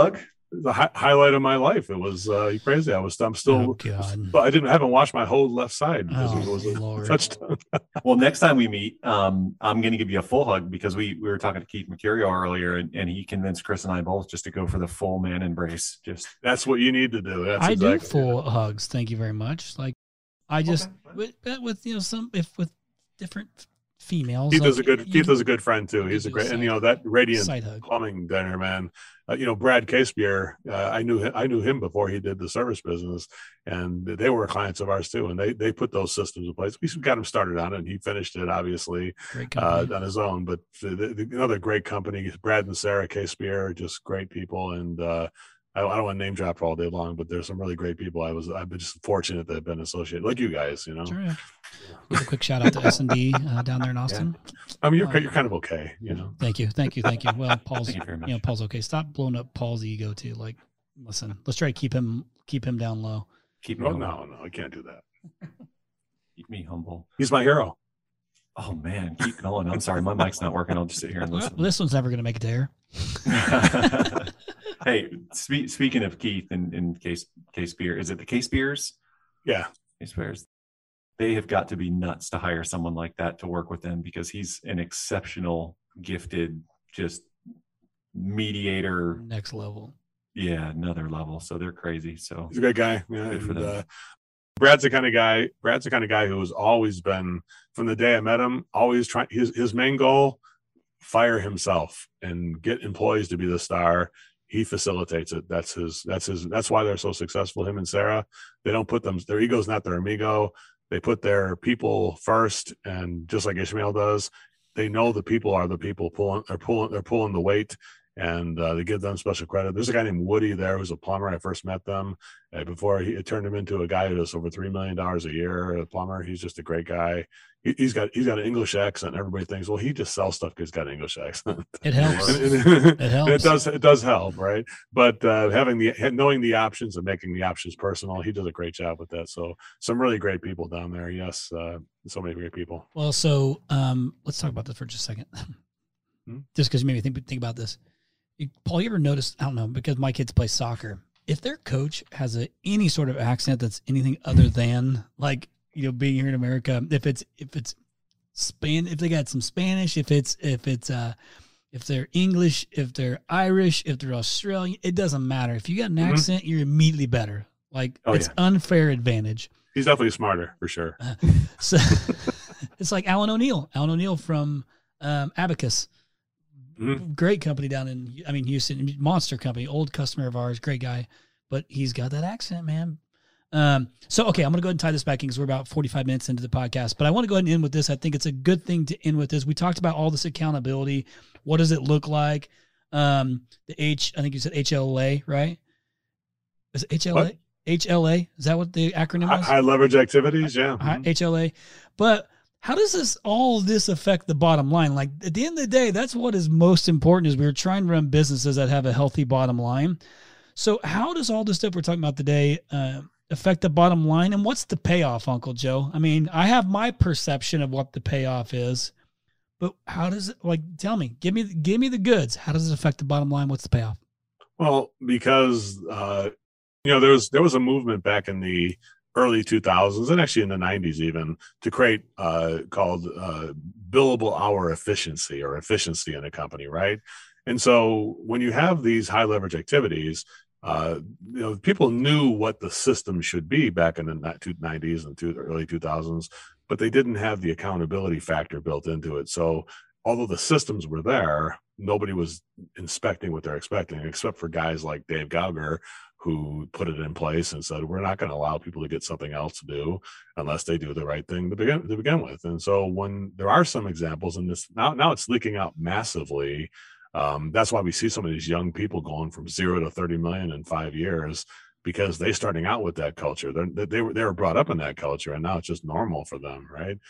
the highlight of my life. It was crazy. I'm still, I haven't washed my whole left side because it was a touchdown. Well, next time we meet, I'm going to give you a full hug because we were talking to Keith Mercurio earlier, and he convinced Chris and I both just to go for the full man embrace. That's what you need to do. I do full hugs. Thank you very much. Like I just with with different females. Keith is a good friend too. He's a great, and that Radiant Plumbing dinner, man. Brad Casebeer, I knew him before he did the service business, and they were clients of ours too. And they put those systems in place. We got him started on it, and he finished it obviously on his own. But another great company, Brad and Sarah Casebeer, just great people. And I don't want to name drop all day long, but there's some really great people. I've been just fortunate that I've been associated, like you guys. Sure, yeah. Give a quick shout out to S&D down there in Austin. Yeah. I mean, you're kind of okay, Thank you. Well, Paul's, Paul's okay. Stop blowing up Paul's ego too. Like, listen, let's try to keep him down low. No, I can't do that. Keep me humble. He's my hero. Oh man, keep going. I'm sorry, my mic's not working. I'll just sit here and listen. Well, this one's never going to make it to air. Hey, speaking of Keith and Case Beer, is it the Case Beers? Yeah, Case Beers. They have got to be nuts to hire someone like that to work with them because he's an exceptional, gifted, just mediator. Next level. Yeah, another level. So they're crazy. So he's a great guy. Yeah, good for them. Brad's the kind of guy who has always been, from the day I met him, always trying. His main goal: fire himself and get employees to be the star. He facilitates it. That's why they're so successful. Him and Sarah, they don't put their ego's not their amigo. They put their people first, and just like Ishmael does, they know the people are the people they're pulling the weight, and they give them special credit. There's a guy named Woody there who's a plumber. I first met them before it turned him into a guy who does over $3 million a year. A plumber. He's just a great guy. He's got an English accent. Everybody thinks, well, he just sells stuff because he's got an English accent. It helps. It helps. It does help, right? But knowing the options and making the options personal, he does a great job with that. So some really great people down there. Yes, so many great people. Well, so let's talk about this for just a second. Just because you made me think about this. Paul, you ever notice? I don't know, because my kids play soccer. If their coach has any sort of accent that's anything other than like, being here in America, if it's if they got some Spanish, if they're English, if they're Irish, if they're Australian, it doesn't matter. If you got an accent, you're immediately better. Like unfair advantage. He's definitely smarter for sure. So it's like Alan O'Neill from Abacus. Great company down in Houston, monster company, old customer of ours, great guy, but he's got that accent, man. So, okay, I'm going to go ahead and tie this back in because we're about 45 minutes into the podcast, but I want to go ahead and end with this. I think it's a good thing to end with this. We talked about all this accountability. What does it look like? I think you said HLA, right? Is it HLA? What? HLA? Is that what the acronym was? High leverage activities, yeah. HLA. But how does all this affect the bottom line? Like at the end of the day, that's what is most important is we're trying to run businesses that have a healthy bottom line. So how does all this stuff we're talking about today affect the bottom line, and what's the payoff, Uncle Joe? I mean, I have my perception of what the payoff is, but how does it, tell me, give me the goods. How does it affect the bottom line? What's the payoff? Well, because, there was a movement back in the early 2000s and actually in the 90s even to create called billable hour efficiency or efficiency in a company. Right. And so when you have these high leverage activities, people knew what the system should be back in the 90s and early 2000s, but they didn't have the accountability factor built into it. So although the systems were there, nobody was inspecting what they're expecting, except for guys like Dave Gauger, who put it in place and said, we're not going to allow people to get something else to do unless they do the right thing to begin with. And so when there are some examples in this, now it's leaking out massively. That's why we see some of these young people going from 0 to 30 million in 5 years, because they starting out with that culture. They were brought up in that culture, and now it's just normal for them, right?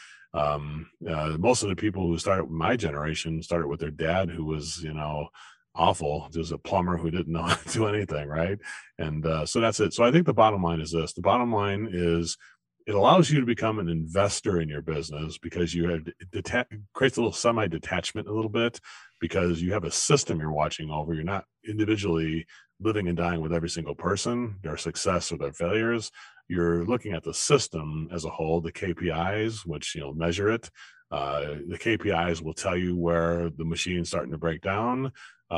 Most of the people who started with my generation started with their dad, who was, awful. Just a plumber who didn't know how to do anything, right? And so that's it. So I think the bottom line is this. The bottom line is it allows you to become an investor in your business because you have creates a little semi-detachment a little bit, because you have a system you're watching over. You're not individually living and dying with every single person, their success or their failures. You're looking at the system as a whole, the KPIs, which, measure it. The KPIs will tell you where the machine's starting to break down.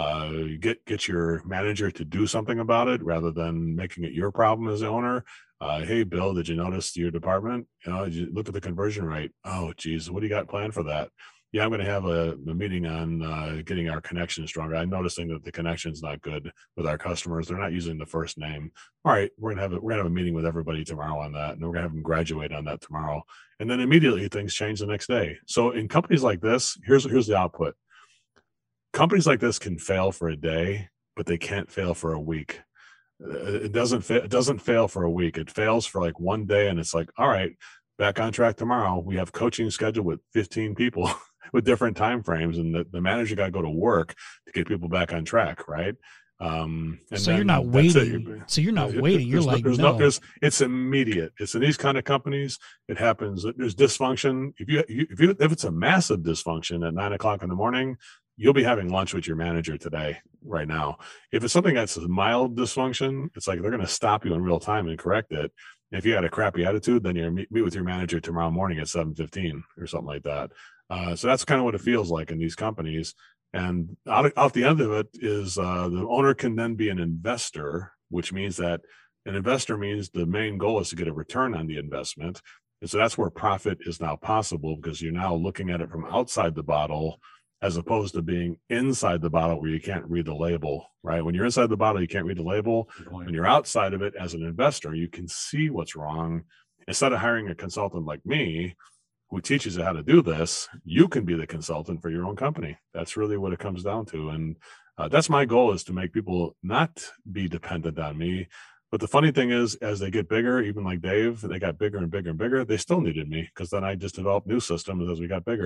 Get your manager to do something about it rather than making it your problem as the owner. Hey, Bill, did you notice your department? Did you look at the conversion rate? Oh, geez, what do you got planned for that? Yeah, I'm going to have a meeting on getting our connection stronger. I'm noticing that the connection's not good with our customers. They're not using the first name. All right, we're gonna have a meeting with everybody tomorrow on that, and we're gonna have them graduate on that tomorrow. And then immediately things change the next day. So in companies like this, here's the output. Companies like this can fail for a day, but they can't fail for a week. It doesn't fail for a week. It fails for like one day, and it's like, all right, back on track tomorrow. We have coaching scheduled with 15 people with different time frames, and the manager got to go to work to get people back on track, right? And so you're not waiting. So you're not waiting. You're like, no. It's immediate. It's in these kind of companies. It happens. There's dysfunction. If it's a massive dysfunction at 9 o'clock in the morning, you'll be having lunch with your manager today, right now. If it's something that's a mild dysfunction, it's like they're going to stop you in real time and correct it. If you got a crappy attitude, then you meet with your manager tomorrow morning at 7:15 or something like that. So that's kind of what it feels like in these companies. And out the end of it is the owner can then be an investor, which means that an investor means the main goal is to get a return on the investment. And so that's where profit is now possible, because you're now looking at it from outside the bottle as opposed to being inside the bottle where you can't read the label, right? When you're inside the bottle, you can't read the label. When you're outside of it as an investor, you can see what's wrong. Instead of hiring a consultant like me, who teaches you how to do this, you can be the consultant for your own company. That's really what it comes down to. And that's my goal, is to make people not be dependent on me. But the funny thing is, as they get bigger, even like Dave, they got bigger and bigger and bigger. They still needed me, because then I just developed new systems as we got bigger.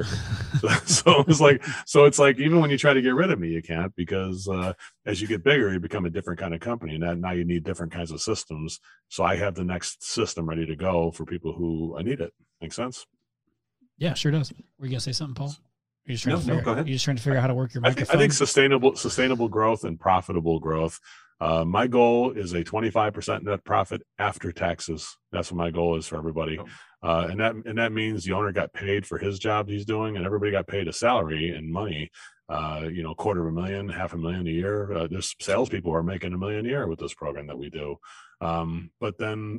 So it's like even when you try to get rid of me, you can't, because as you get bigger, you become a different kind of company, and now you need different kinds of systems. So I have the next system ready to go for people who need it. Make sense? Yeah, sure does. Were you gonna say something, Paul? You're just go ahead. You're just trying to figure out how to work your microphone. I think sustainable growth and profitable growth. My goal is a 25% net profit after taxes. That's what my goal is for everybody. And that means the owner got paid for his job he's doing, and everybody got paid a salary and money. $250,000, $500,000 a year. There's salespeople who are making $1 million a year with this program that we do. But then,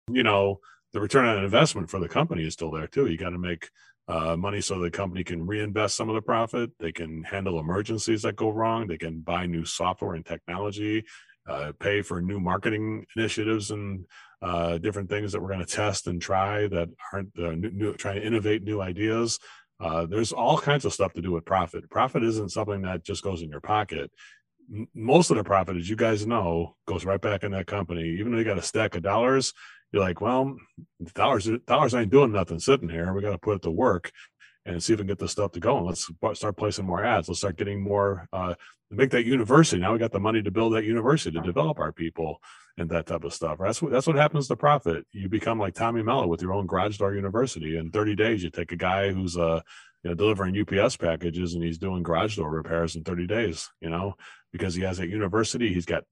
the return on investment for the company is still there too. You got to make money so the company can reinvest some of the profit. They can handle emergencies that go wrong. They can buy new software and technology, pay for new marketing initiatives and different things that we're going to test and try that aren't new, trying to innovate new ideas. There's all kinds of stuff to do with profit. Profit isn't something that just goes in your pocket. Most of the profit, as you guys know, goes right back in that company. Even though you got a stack of dollars, you're like, well, dollars ain't doing nothing sitting here. We got to put it to work and see if we can get this stuff to go. And let's start placing more ads. Let's start getting more, make that university. Now we got the money to build that university, to develop our people and that type of stuff. That's what happens to profit. You become like Tommy Mello with your own garage door university. In 30 days, you take a guy who's delivering UPS packages, and he's doing garage door repairs in 30 days, because he has a university. He's got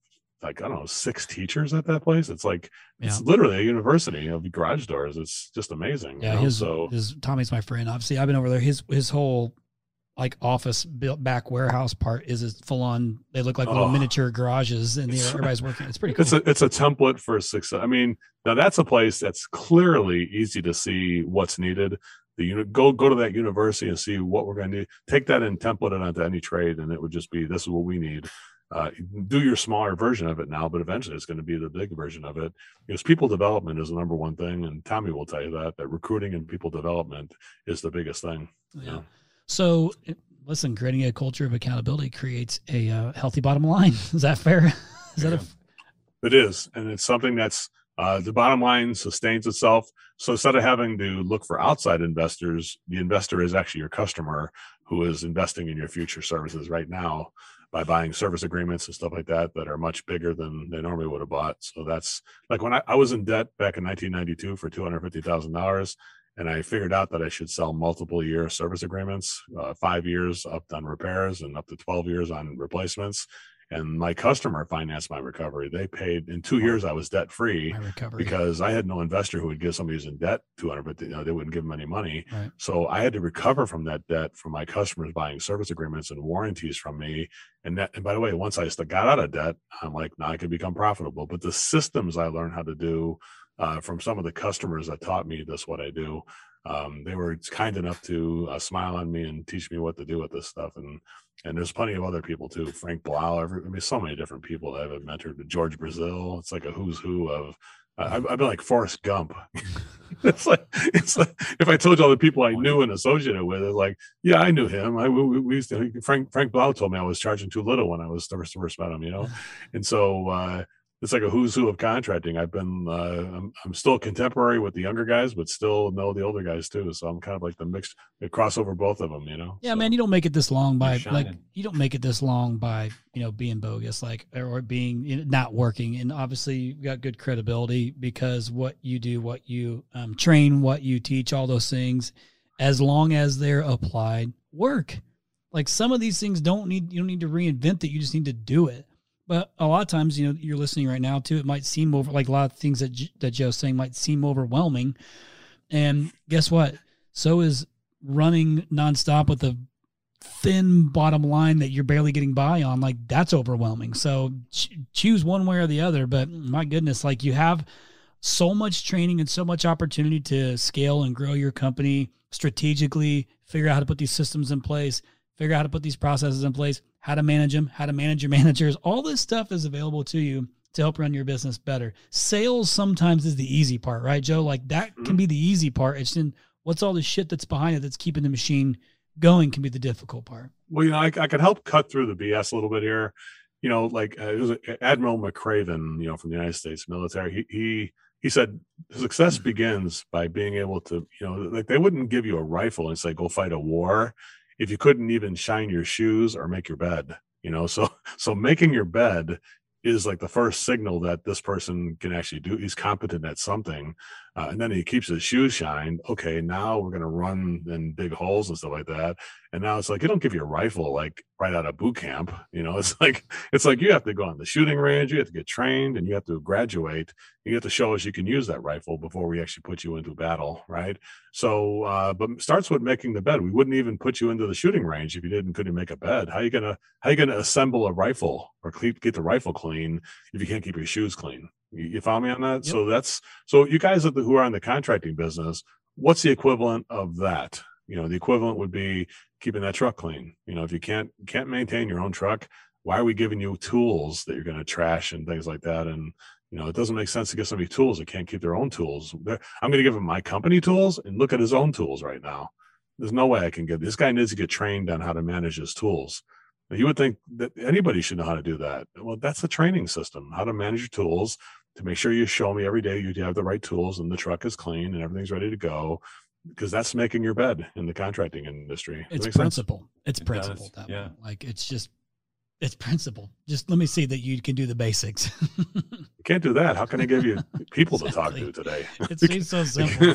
6 teachers at that place. It's like, It's literally a university of garage doors. It's just amazing. Yeah. His Tommy's my friend. Obviously I've been over there. His whole office built back warehouse part is full on. They look like little miniature garages, and everybody's working. It's pretty cool. It's a template for success. I mean, now that's a place that's clearly easy to see what's needed. Go to that university and see what we're going to do. Take that and template it onto any trade, and it would just be, this is what we need. Do your smaller version of it now, but eventually it's going to be the big version of it, because people development is the number one thing. And Tommy will tell you that recruiting and people development is the biggest thing. Yeah. So listen, creating a culture of accountability creates a healthy bottom line. Is that fair? It is. And it's something that's, the bottom line sustains itself. So instead of having to look for outside investors, the investor is actually your customer, who is investing in your future services right now by buying service agreements and stuff like that are much bigger than they normally would have bought. So that's like when I was in debt back in 1992 for $250,000, and I figured out that I should sell multiple year service agreements, 5 years up on repairs and up to 12 years on replacements. And my customer financed my recovery. They paid in 2 years. I was debt free because I had no investor who would give somebody who's in debt 200, but they wouldn't give them any money. Right. So I had to recover from that debt from my customers buying service agreements and warranties from me. And by the way, once I got out of debt, I'm like, now I can become profitable. But the systems I learned how to do from some of the customers that taught me this, what I do, they were kind enough to smile on me and teach me what to do with this stuff. And there's plenty of other people too. Frank Blau, so many different people that I've mentored. George Brazil. It's like a who's who of. I've been like Forrest Gump. it's like if I told you all the people I knew and associated with, it's like, yeah, I knew him. We used to. Frank Blau told me I was charging too little when I was first met him. And so. It's like a who's who of contracting. I've been, I'm still contemporary with the younger guys, but still know the older guys too. So I'm kind of like the mixed, crossover both of them, Yeah, so, man, you don't make it this long by being bogus, or being not working. And obviously you've got good credibility because what you do, what you train, what you teach, all those things, as long as they're applied, work. Like some of these things you don't need to reinvent it. You just need to do it. But a lot of times, you're listening right now too. It might seem like a lot of things that Joe's saying might seem overwhelming. And guess what? So is running nonstop with a thin bottom line that you're barely getting by on. Like that's overwhelming. So choose one way or the other. But my goodness, like you have so much training and so much opportunity to scale and grow your company strategically, figure out how to put these systems in place, figure out how to put these processes in place, how to manage them, how to manage your managers. All this stuff is available to you to help run your business better. Sales sometimes is the easy part, right, Joe? Like that can be the easy part. It's in what's all the shit that's behind it that's keeping the machine going can be the difficult part. Well, I could help cut through the BS a little bit here. It was Admiral McCraven, from the United States military. He said success begins by being able to, like they wouldn't give you a rifle and say, go fight a war if you couldn't even shine your shoes or make your bed, so making your bed is like the first signal that this person can actually do. He's competent at something. And then he keeps his shoes shined. Okay, now we're going to run in big holes and stuff like that. And now it's like, you don't give you a rifle like right out of boot camp. It's like you have to go on the shooting range. You have to get trained and you have to graduate. You have to show us you can use that rifle before we actually put you into battle. Right. So, but it starts with making the bed. We wouldn't even put you into the shooting range if you couldn't make a bed. How are you going to assemble a rifle or get the rifle clean if you can't keep your shoes clean? You follow me on that? Yep. So you guys who are in the contracting business, what's the equivalent of that? The equivalent would be keeping that truck clean. If you can't maintain your own truck, why are we giving you tools that you're going to trash and things like that? And, it doesn't make sense to give somebody tools that can't keep their own tools. I'm going to give him my company tools and look at his own tools right now. There's no way I can this guy needs to get trained on how to manage his tools. You would think that anybody should know how to do that. Well, that's the training system, how to manage your tools, to make sure you show me every day you have the right tools and the truck is clean and everything's ready to go, because that's making your bed in the contracting industry. It's principle. It's principle. Yeah. Like it's principle. Just let me see that you can do the basics. You can't do that. How can I give you people to talk to today? It seems so simple.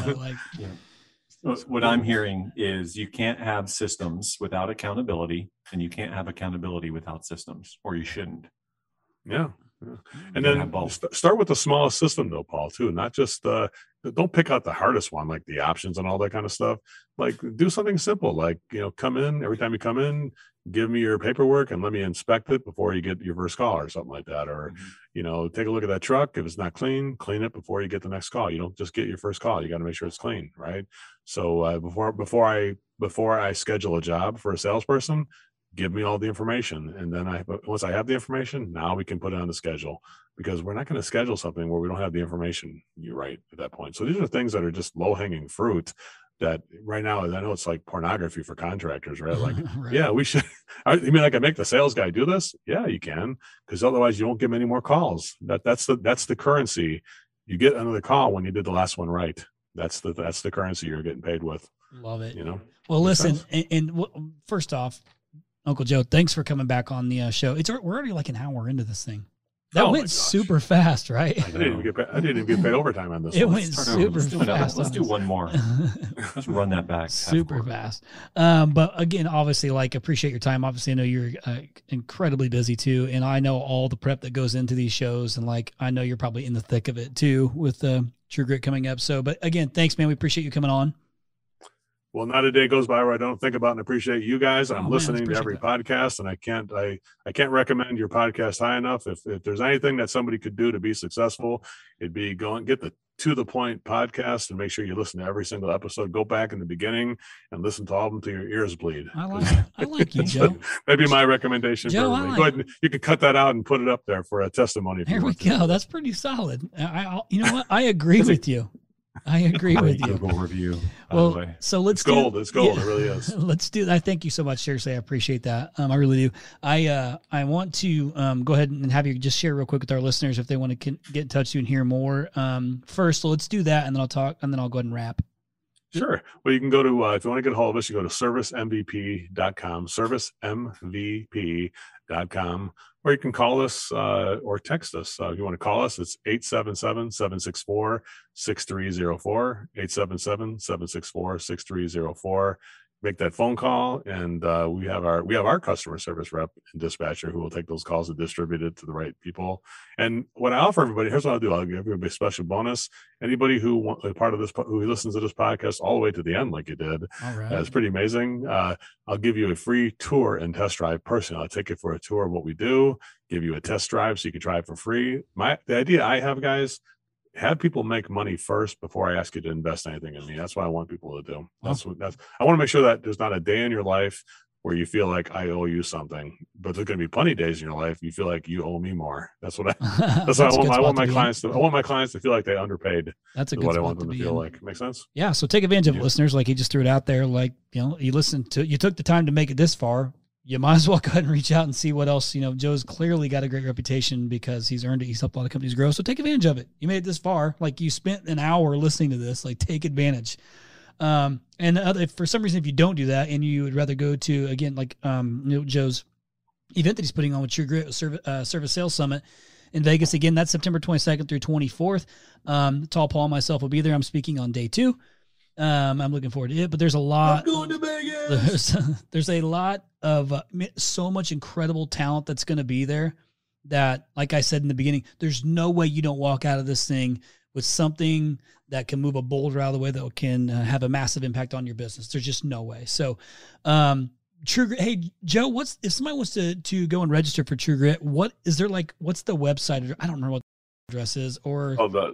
So what I'm hearing is you can't have systems without accountability, and you can't have accountability without systems, or you shouldn't. Yeah. And then start with the smallest system though, Paul, too. Not just don't pick out the hardest one, like the options and all that kind of stuff. Like do something simple, like, come in, every time you come in, give me your paperwork and let me inspect it before you get your first call or something like that. Or, take a look at that truck. If it's not clean, clean it before you get the next call. You don't just get your first call. You got to make sure it's clean. Right. So before I schedule a job for a salesperson, give me all the information. And then once I have the information, now we can put it on the schedule, because we're not going to schedule something where we don't have the information right at that point. So these are things that are just low hanging fruit that right now, I know it's like pornography for contractors, right? Like, right. Yeah, we should, you mean I can make the sales guy do this? Yeah, you can. Because otherwise you won't give him any more calls. That's the currency. You get another call when you did the last one right. That's the currency you're getting paid with. Love it. Well, listen, and first off, Uncle Joe, thanks for coming back on the show. We're already like an hour into this thing. That went super fast, right? I didn't even get paid overtime on this. It went super fast. Let's do one more. Let's run that back. Super fast. But again, obviously, like, appreciate your time. Obviously, I know you're incredibly busy too, and I know all the prep that goes into these shows, and like, I know you're probably in the thick of it too with True Grit coming up. So, but again, thanks, man. We appreciate you coming on. Well, not a day goes by where I don't think about and appreciate you guys. I'm listening to every podcast, and I can't recommend your podcast high enough. If there's anything that somebody could do to be successful, it'd be go and get the To The Point podcast and make sure you listen to every single episode. Go back in the beginning and listen to all of them till your ears bleed. I like you, Joe. That'd be my recommendation. Joe, for everybody. Go ahead and you can cut that out and put it up there for a testimony. There we go. That's pretty solid. You know what? I agree with you. I agree with you. Google review. Well, so let's It's gold. It really is. Let's do that. Thank you so much. Seriously, I appreciate that. I really do. I want to go ahead and have you just share real quick with our listeners if they want to get in touch with you and hear more. First, so let's do that, and then I'll talk, and then I'll go ahead and wrap. Sure. Well, you can go to, if you want to get a hold of us, you go to servicemvp.com, servicemvp.com, or you can call us or text us. If you want to call us, it's 877-764-6304, 877-764-6304. Make that phone call, and we have our customer service rep and dispatcher who will take those calls and distribute it to the right people. And what I offer everybody, here's what I'll do. I'll give everybody a special bonus. Anybody who part of this, who listens to this podcast all the way to the end, like you did, it's pretty amazing. I'll give you a free tour and test drive personally. I'll take you for a tour of what we do, give you a test drive so you can try it for free. The idea I have, guys, have people make money first before I ask you to invest anything in me. That's what I want people to do. I want to make sure that there's not a day in your life where you feel like I owe you something, but there's going to be plenty of days in your life you feel like you owe me more. That's what I want my clients to feel like they underpaid. That's a good what I want them to feel like. Make sense? Yeah. So take advantage of it, listeners. Like, he just threw it out there. Like, you took the time to make it this far. You might as well go ahead and reach out and see what else. Joe's clearly got a great reputation because he's earned it. He's helped a lot of companies grow. So take advantage of it. You made it this far. Like, you spent an hour listening to this. Like, take advantage. And if for some reason, if you don't do that and you would rather go to, again, like Joe's event that he's putting on with True Grit Service Sales Summit in Vegas. Again, that's September 22nd through 24th. Tall Paul and myself will be there. I'm speaking on day 2. I'm looking forward to it, but there's a lot. I'm going to Vegas. There's a lot of so much incredible talent that's going to be there that, like I said in the beginning, there's no way you don't walk out of this thing with something that can move a boulder out of the way that can have a massive impact on your business. There's just no way. So, True Grit. Hey, Joe, if somebody wants to go and register for True Grit, what's the website? I don't remember what the address is. The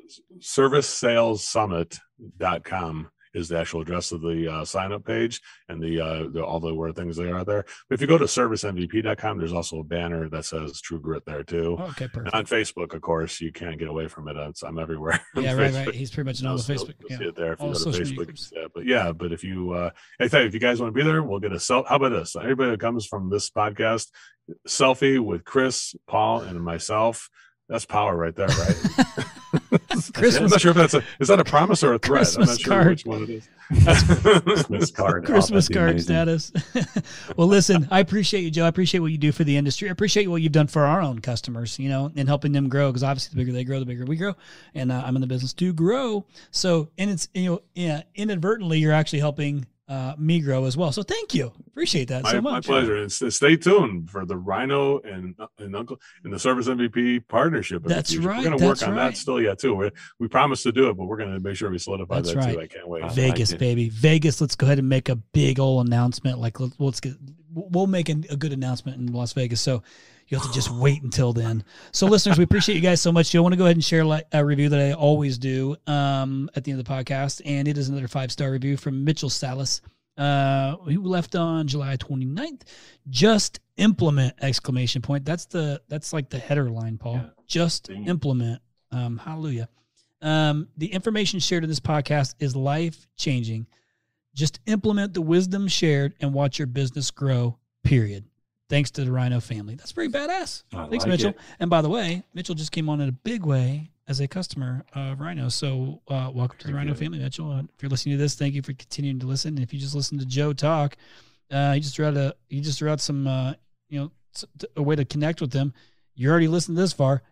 servicesalessummit.com is the actual address of the sign-up page and all the where things they are there. But if you go to servicemvp.com, there's also a banner that says True Grit there too. Oh, okay, perfect. And on Facebook, of course, you can't get away from it. I'm everywhere. Yeah, right. He's pretty much on all the Facebook. You'll see it there if you go to Facebook. But if you, if you guys want to be there, we'll get how about this? Everybody that comes from this podcast, selfie with Chris, Paul, and myself. That's power right there, right? I'm not sure if is that a promise or a threat? Christmas I'm not sure card. which one it is. Christmas card status. Well, listen, I appreciate you, Joe. I appreciate what you do for the industry. I appreciate what you've done for our own customers, and helping them grow, because obviously the bigger they grow, the bigger we grow. And I'm in the business to grow. So, and it's, inadvertently, you're actually helping me grow as well. So thank you. Appreciate that so much. My pleasure. And stay tuned for the Rhino and Uncle and the Service MVP partnership. That's right. We're going to work on that still yet too. We promised to do it, but we're going to make sure we solidify that too. I can't wait. Vegas, baby. Vegas. Let's go ahead and make a big old announcement. Like we'll make a good announcement in Las Vegas. So you have to just wait until then. So listeners, we appreciate you guys so much. I want to go ahead and share a review that I always do at the end of the podcast. And it is another 5-star review from Mitchell Salas, who left on July 29th. Just implement ! That's like the header line, Paul. Yeah. Just implement. Hallelujah. The information shared in this podcast is life-changing. Just implement the wisdom shared and watch your business grow, period. Thanks to the Rhino family. That's pretty badass. Thanks, Mitchell. And by the way, Mitchell just came on in a big way as a customer of Rhino. So welcome to the Rhino family, Mitchell. If you're listening to this, thank you for continuing to listen. And if you just listen to Joe talk, he just threw out some a way to connect with him. You already listened this far.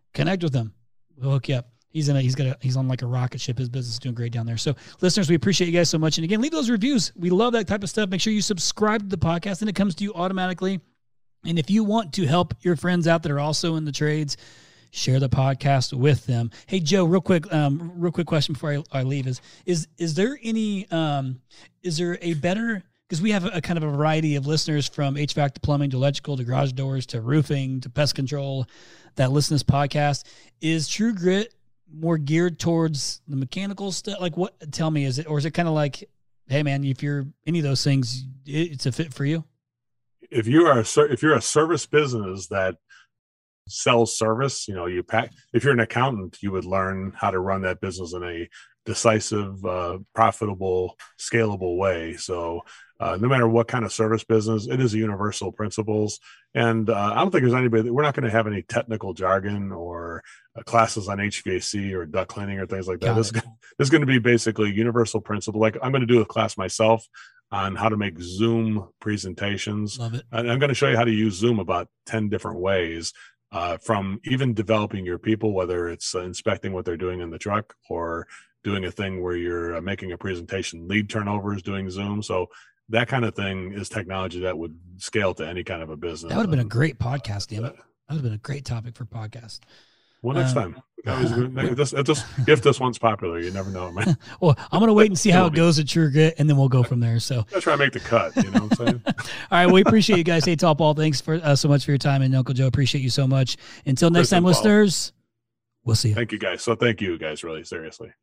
connect with him. We'll hook you up. He's on like a rocket ship. His business is doing great down there. So listeners, we appreciate you guys so much. And again, leave those reviews. We love that type of stuff. Make sure you subscribe to the podcast and it comes to you automatically. And if you want to help your friends out that are also in the trades, share the podcast with them. Hey, Joe, real quick question before I leave is there any, is there a better, because we have a kind of a variety of listeners from HVAC to plumbing to electrical to garage doors to roofing to pest control that listen to this podcast. Is True Grit more geared towards the mechanical stuff? Like what, tell me, is it kind of like, hey man, if you're any of those things, it's a fit for you? If you're a service business that sells service, if you're an accountant, you would learn how to run that business in a decisive, profitable, scalable way. So no matter what kind of service business, it is universal principles. And I don't think there's anybody, we're not going to have any technical jargon or classes on HVAC or duct cleaning or things like that. This is going to be basically universal principle. Like I'm going to do a class myself on how to make Zoom presentations. Love it. And I'm going to show you how to use Zoom about 10 different ways, from even developing your people, whether it's inspecting what they're doing in the truck or doing a thing where you're making a presentation, lead turnovers, doing Zoom. So that kind of thing is technology that would scale to any kind of a business. That would have been a great podcast, damn it. That would have been a great topic for podcast. Well, next time. If this one's popular, you never know, man. Well, I'm going to wait and see how it goes at True Grit, and then we'll go from there. So I'll try to make the cut, you know what I'm saying? All right, we appreciate you guys. Hey, Tall Paul, thanks for so much for your time, and Uncle Joe, appreciate you so much. Until next time, listeners, we'll see you. Thank you, guys. So thank you, guys, really, seriously.